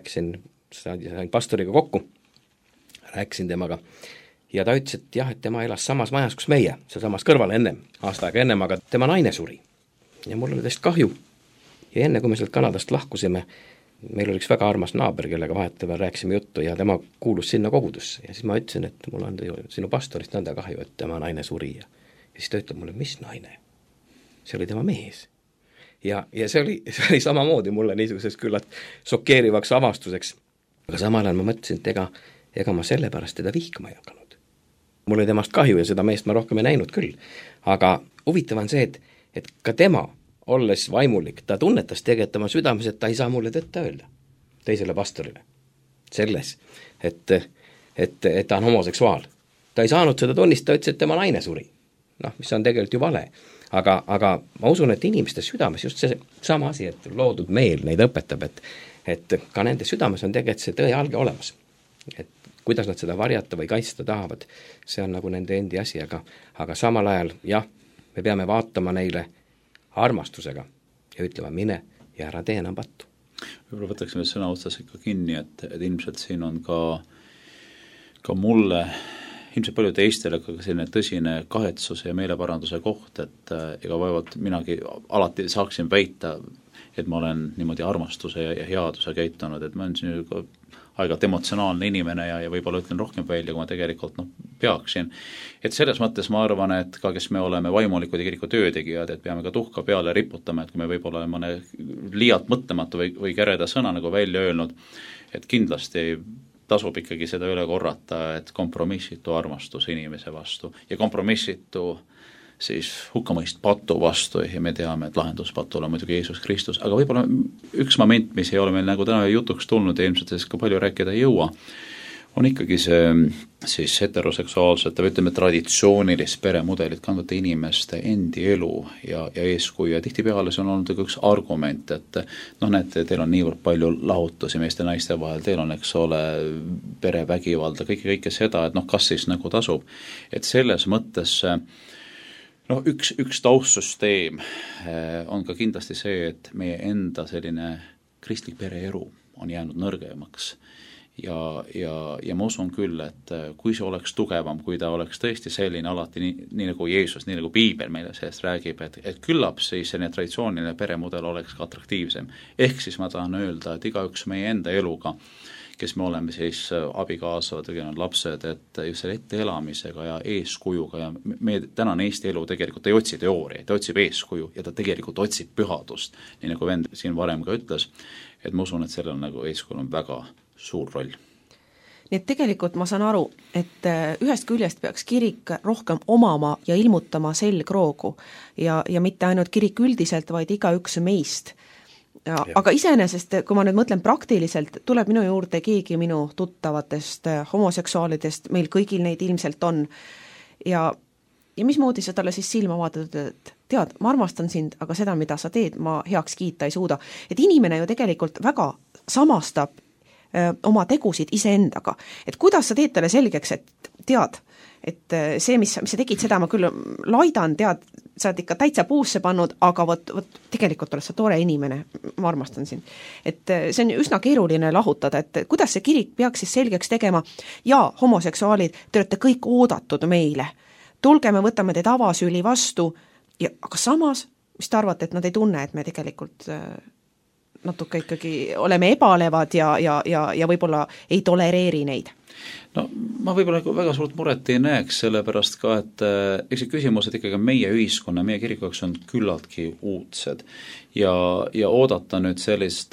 Speaker 8: sain pastoriga kokku, rääkisin temaga ja ta ütles, et jah, et tema elas samas majas, kus meie, seal samas kõrval aasta aega ennem, aga tema naine suri. Ja mul oli täiesti kahju. Ja enne, kui me sealt Kanadast lahkusime, meil oli üks väga armas naaber, kellega vahetevahel rääkisime juttu ja tema kuulus sinna kogudusse. Ja siis ma ütlesin, et mul on sinu pastorist nõnda kahju, et tema naine suri. Ja siis ta ütleb mulle, mis naine? See oli tema mees. Ja see oli samamoodi mulle niisuguseks küllalt šokeerivaks avastuseks. Aga samal ajal ma mõtlesin, et ega ma sellepärast teda vihkama ei hakanud. mul oli temast kahju ja seda meest ma rohkem ei näinud küll. Aga huvitav on see, et ka tema, olles vaimulik, ta tunnetas tegelikult oma südames, et ta ei saa mulle tõtt öelda teisele pastorile. Selles, et ta on homoseksuaal. Ta ei saanud seda tunnistada, ütles, et tema naine suri. Mis on tegelikult ju vale. Aga ma usun, et inimeste südames just see sama asi, et loodud meel neid õpetab, et ka nende südames on tegelikult see tõe alge olemas. Et kuidas nad seda varjata või kaitsta tahavad, see on nagu nende endi asi, aga samal ajal jah, me peame vaatama neile armastusega ja ütlema, mine ja ära tee enam pattu.
Speaker 7: Võib-olla võtaksime sõna otsas ikka kinni, et ilmselt siin on ka mulle, ilmselt palju teistele ka selline tõsine kahetsuse ja meeleparanduse koht, et ega vaevalt minagi alati saaksin väita, et ma olen niimoodi armastuse ja headuse käitunud, et ma olen siin ka aegalt emotsionaalne inimene ja võib-olla ütlen rohkem välja, kui ma tegelikult peaksin. Et selles mõttes ma arvan, et ka kes me oleme vaimulikud ja kiriku töötegijad, et peame ka tuhka peale riputama, et kui me võib-olla oleme mõne liialt mõtlematu või käreda sõna nagu välja öelnud, et kindlasti tasub ikkagi seda üle korrata, et kompromissitu armastus inimese vastu ja kompromissitu siis hukkamõist patu vastu ja me teame, et lahendus patule on muidugi Jeesus Kristus, aga võib-olla üks moment, mis ei ole meil nagu täna jutuks tulnud ja ilmselt sellest ka palju rääkida ei jõua, on ikkagi see siis heteroseksuaalsete või ütleme traditsioonilist peremudelit kandvate inimeste endi elu ja eeskuju ja tihtipeale see on olnud üks argument, et näete, teil on niivõrd palju lahutusi meeste ja naiste vahel, teil on, eks ole, perevägivalda, kõike seda, et kas siis nagu tasub, et selles mõttes üks taustsüsteem on ka kindlasti see, et meie enda selline kristlik pereelu on jäänud nõrgemaks ja ma usun küll, et kui see oleks tugevam, kui ta oleks tõesti selline alati nii nagu Jeesus, nii nagu Piibel meile sellest räägib, et küllap siis selline traditsiooniline peremudel oleks ka atraktiivsem. Ehk siis ma tahan öelda, et igaüks meie enda eluga, kes me oleme siis abikaasavad või lapsed, et just selle etteelamisega ja eeskujuga ja meie tänane Eesti elu tegelikult ei otsi teooria, ta otsib eeskuju ja ta tegelikult otsib pühadust, nii nagu vend siin varem ka ütles, et ma usun, et sellel nagu eeskujul on väga suur roll.
Speaker 6: Nii et tegelikult ma saan aru, et ühest küljest peaks kirik rohkem omama ja ilmutama selgroogu ja mitte ainult kirik üldiselt, vaid igaüks meist. Aga iseenesest, kui ma nüüd mõtlen praktiliselt, tuleb minu juurde keegi minu tuttavatest homoseksuaalidest, meil kõigil neid ilmselt on, ja mismoodi sa talle siis silma vaatad, et tead, ma armastan sind, aga seda, mida sa teed, ma heaks kiita ei suuda. Et inimene ju tegelikult väga samastab oma tegusid iseendaga. Et kuidas sa teed talle selgeks, et tead, et see, mis sa tegid, seda ma küll laidan, tead, sa oled ikka täitsa puusse pannud, aga võt tegelikult oled sa tore inimene, ma armastan sind. Et see on üsna keeruline lahutada, et kuidas see kirik peaks siis selgeks tegema, ja homoseksuaalid, te olete kõik oodatud meile, tulge, me võtame teid avasüli vastu, aga samas, mis te arvate, et nad ei tunne, et me tegelikult natuke ikkagi oleme ebalevad ja võib-olla ei tolereeri neid?
Speaker 7: Ma võib-olla väga suurt muret ei näeks, sellepärast ka, et eks see küsimus, et ikkagi meie ühiskonna, meie kirikuks on küllaltki uudsed ja oodata nüüd sellist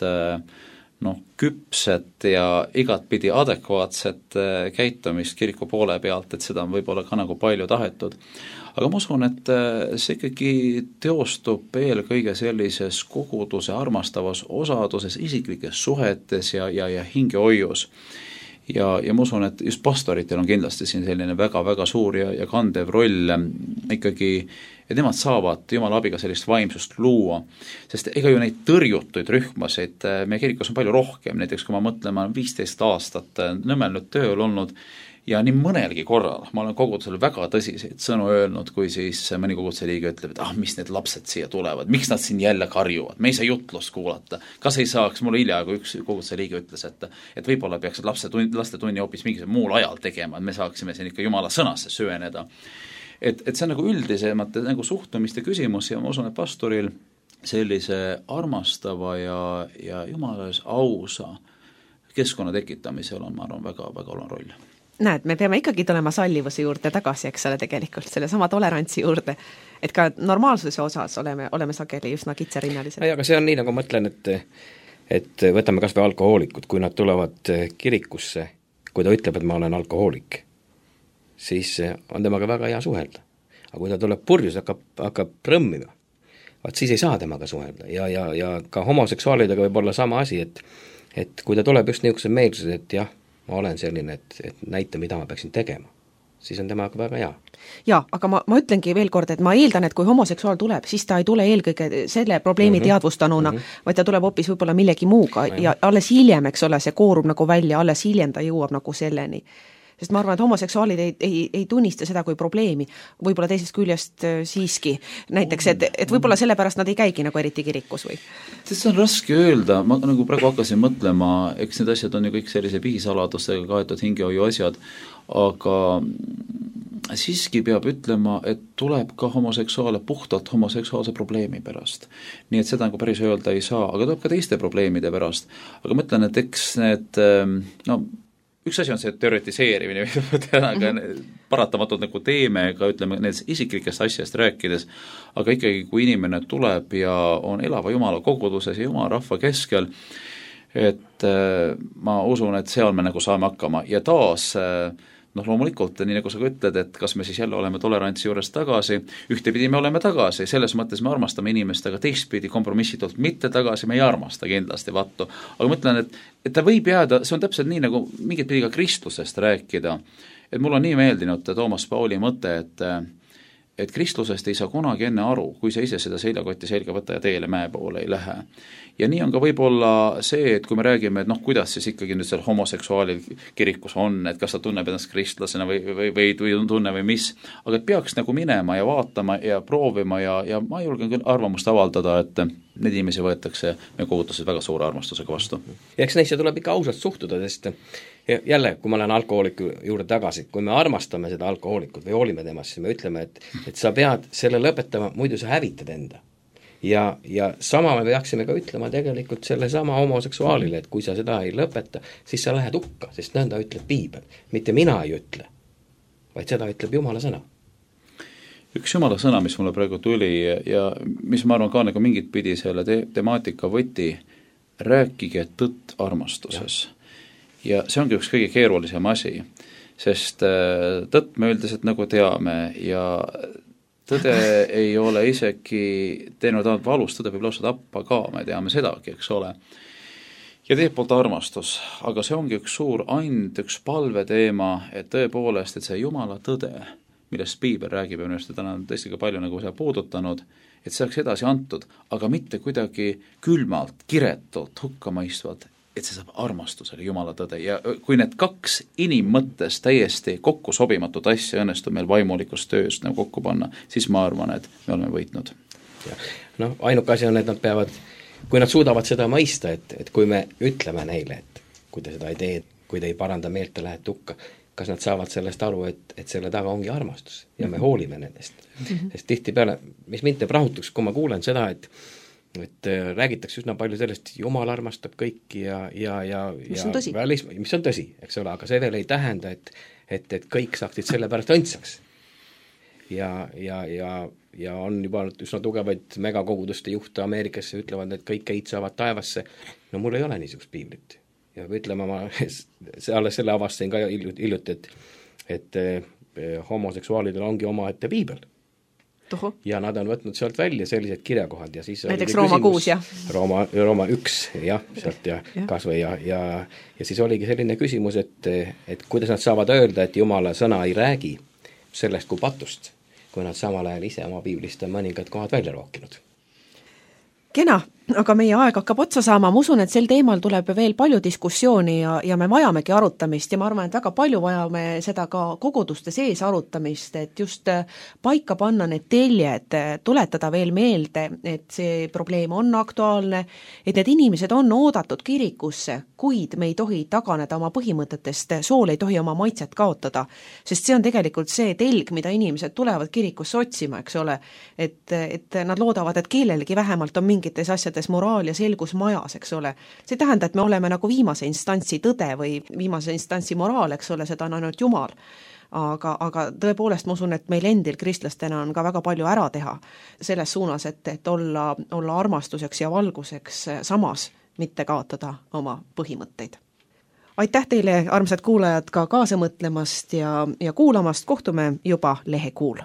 Speaker 7: küpset ja igatpidi adekvaatset käitumist kiriku poole pealt, et seda on võib-olla ka nagu palju tahetud. Aga ma usun, et see ikkagi teostub eelkõige sellises koguduse armastavas osaduses, isiklikes suhetes ja hingehoius. Ja ma usun, et just pastoritel on kindlasti siin selline väga-väga suur ja kandev roll ikkagi, ja nemad saavad Jumala abiga sellist vaimsust luua, sest ega ju neid tõrjutuid rühmasid meie kirikus on palju rohkem, näiteks kui ma mõtlen, ma olen 15 aastat Nõmmel nüüd tööl olnud ja nii mõnelgi korral ma olen kogudusele väga tõsiseid sõnu öelnud, kui siis mõni koguduse liige ütleb, et mis need lapsed siia tulevad, miks nad siin jälle karjuvad, me ei saa jutlust kuulata, kas ei saaks, mulle hiljaaegu üks koguduse liige ütles, et võib-olla peaks laste tunni hoopis mingisugusel muul ajal tegema, et me saaksime siin ikka Jumala sõnasse süveneda. Et see on nagu üldisemate nagu suhtumiste küsimus ja ma usun, et pastoril sellise armastava ja Jumalas ausa keskkonna tekitamisel on, ma arvan, väga-väga oluline roll.
Speaker 6: Näed, me peame ikkagi tulema sallivuse juurde tagasi, eks ole, tegelikult selle sama tolerantsi juurde, et ka normaalsuse osas oleme sageli üsna kitsarinnalised.
Speaker 8: Aga see on nii, nagu mõtlen, et võtame kas või alkohoolikud, kui nad tulevad kirikusse, kui ta ütleb, et ma olen alkohoolik, siis on temaga väga hea suhelda. Aga kui ta tuleb purjus, hakkab prõmmima, vaat siis ei saa temaga suhelda ja ka homoseksuaalidega võib olla sama asi, et kui ta tuleb just niisuguse meelsused, et jah, ma olen selline, et näita, mida ma peaksin tegema, siis on temaga väga hea.
Speaker 6: Jaa, aga ma ütlengi veel kord, et ma eeldan, et kui homoseksuaal tuleb, siis ta ei tule eelkõige selle probleemi teadvustanuna, vaid ta tuleb hoopis võib-olla millegi muuga ja alles hiljem, eks ole, see koorub nagu välja, alles hiljem ta jõuab nagu selleni. Sest ma arvan, et homoseksuaalid ei tunnista seda kui probleemi, võib-olla teisest küljest siiski. Näiteks, et võib-olla sellepärast nad ei käigi nagu eriti kirikus või?
Speaker 7: See on raske öelda, ma nagu praegu hakkasin mõtlema, eks need asjad on ju kõik sellise pihisaladustega kaetud hingehoiu asjad, aga siiski peab ütlema, et tuleb ka homoseksuaale puhtalt homoseksuaalse probleemi pärast. Nii et seda nagu päris öelda ei saa, aga tuleb ka teiste probleemide pärast. Aga ma ütlen, et eks need, üks asi on see teoretiseerimine, aga paratamatult nagu teeme ka ütleme need isiklikest asjast rääkides, aga ikkagi kui inimene tuleb ja on elava Jumala koguduses ja Jumala rahva keskel, et ma usun, et seal me nagu saame hakkama ja taas loomulikult, nii nagu sa ka ütled, et kas me siis jälle oleme tolerantsi juures tagasi, ühtepidi me oleme tagasi, selles mõttes me armastame inimest, aga teistpidi kompromissitult mitte tagasi, me ei armasta kindlasti vattu. Aga ma ütlen, et ta võib jääda, see on täpselt nii nagu mingit pidi ka kristlusest rääkida, et mul on nii meeldinud Toomas Pauli mõte, et kristlusest ei saa kunagi enne aru, kui sa ise seda seljakotti selga võtta ja teele mäe poole ei lähe. Ja nii on ka võib-olla see, et kui me räägime, et kuidas siis ikkagi nüüd seal homoseksuaalil kirikus on, et kas ta tunneb ennast kristlasena või tunne või mis, aga et peaks nagu minema ja vaatama ja proovima ja ma julgen küll arvamust avaldada, et need inimesi võetakse me kogutused väga suure armastusega vastu.
Speaker 8: Ja eks neisse tuleb ikka ausalt suhtuda, sest jälle, kui ma lähen alkohooliku juurde tagasi, kui me armastame seda alkohoolikut või hoolime temast, siis me ütleme, et sa pead selle lõpetama, muidu sa hävitad enda. Ja sama me peaksime ka ütlema tegelikult selle sama homoseksuaalile, et kui sa seda ei lõpeta, siis sa lähed hukka, sest nõnda ütleb Piibel. Mitte mina ei ütle, vaid seda ütleb Jumala sõna.
Speaker 7: Üks Jumala sõna, mis mulle praegu tuli ja mis ma arvan ka nagu mingit pidi selle temaatika võti, rääkige tõtt armastuses. Ja see ongi üks kõige keerulisem asi, sest tõtt me üldiselt nagu teame ja tõde ei ole isegi teinud ainult valust, tõde võib lausa tappa ka, me teame sedagi, eks ole. Ja teeb poolt armastus, aga see ongi üks suur and, üks palveteema, et tõepoolest, et see Jumala tõde, millest Piibel räägib ja millest täna on tõesti ka palju nagu seda puudutanud, et see oleks edasi antud, aga mitte kuidagi külmalt, kiretult, hukkamõistvalt, et see saab armastusele Jumala tõde ja kui need kaks inimmõttes täiesti kokku sobimatut asja õnnestub meil vaimulikust tööst nagu kokku panna, siis ma arvan, et me oleme võitnud.
Speaker 8: Ainuke asi on, et nad peavad, kui nad suudavad seda mõista, et kui me ütleme neile, et kui te seda ei tee, kui te ei paranda meelt, te lähete hukka, kas nad saavad sellest aru, et selle taga ongi armastus ja me hoolime nendest. Sest tihtipeale, mis mind teeb rahutuks, kui ma kuulen seda, et räägitakse üsna palju sellest, Jumal armastab kõiki ja
Speaker 6: mis on tõsi,
Speaker 8: mis on tõsi, eks ole, aga see veel ei tähenda, et kõik saaksid selle pärast õndsaks. Ja on juba üsna tugevaid megakoguduste juhte Ameerikasse ütlevad, et kõik keit saavad taevasse. No mul ei ole niisugust piiblit. Ja ütlema ma alles selle avastasin ka hiljuti, et homoseksuaalidel ongi omaette piibel. Ja nad on võtnud sealt välja sellised kirjakohad ja siis
Speaker 6: näiteks Rooma 6, jah.
Speaker 8: Rooma 1, jah, sealt ja kasvõi ja siis oligi selline küsimus, et kuidas nad saavad öelda, et Jumala sõna ei räägi sellest kui patust, kui nad samal ajal ise oma piiblist on mõningad kohad välja rookinud.
Speaker 6: Kena, aga meie aeg hakkab otsa saama, ma usun, et sel teemal tuleb veel palju diskussiooni ja me vajamegi arutamist ja ma arvan, et väga palju vajame seda ka koguduste sees arutamist, et just paika panna need teljed, tuletada veel meelde, et see probleem on aktuaalne, et need inimesed on oodatud kirikusse, kuid me ei tohi taganeda oma põhimõtetest, sool ei tohi oma maitset kaotada, sest see on tegelikult see telg, mida inimesed tulevad kirikusse otsima, eks ole, et nad loodavad, et kellelgi vähemalt on mingites asjades moraal ja selgus majas, eks ole. See tähendab, et me oleme nagu viimase instantsi tõde või viimase instantsi moraal, eks ole, seda on ainult Jumal. Aga tõepoolest ma usun, et meil endil kristlastena on ka väga palju ära teha selles suunas, et olla armastuseks ja valguseks samas, mitte kaotada oma põhimõtteid. aitäh teile, armsad kuulajad, ka kaasa mõtlemast ja kuulamast. Kohtume juba Lehekuul.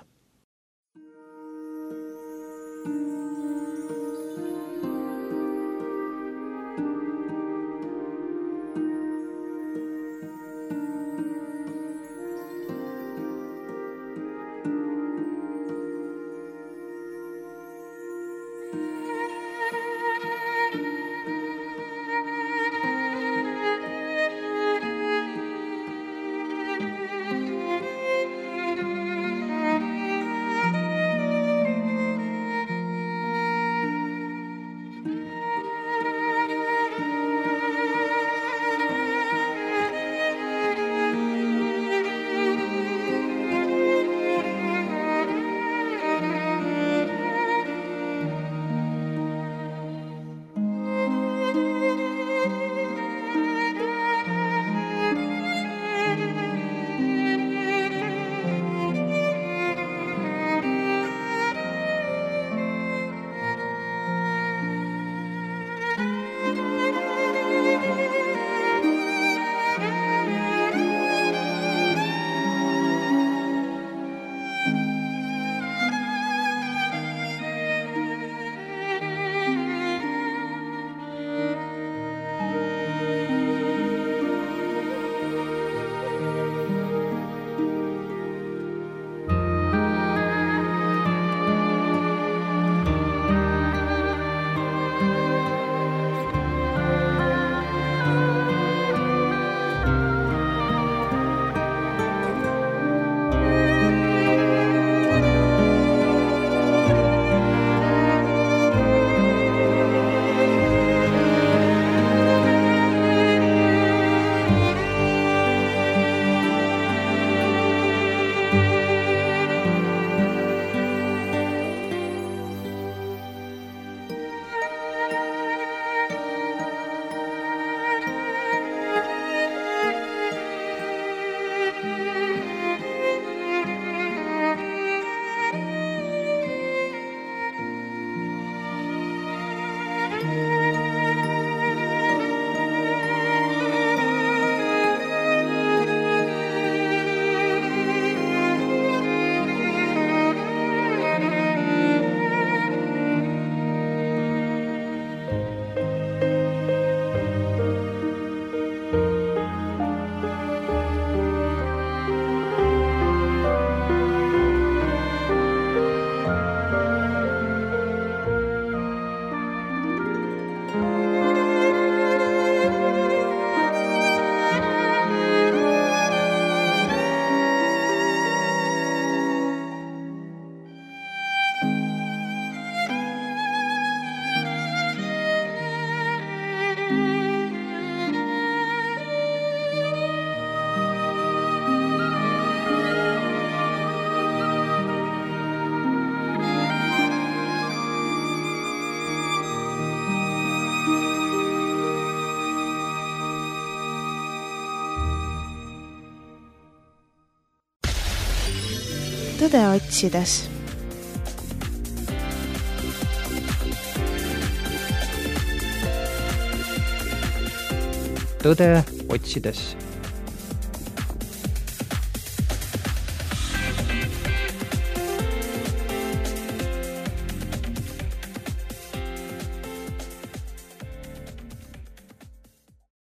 Speaker 2: Tõde otsides.
Speaker 3: Tõde otsides.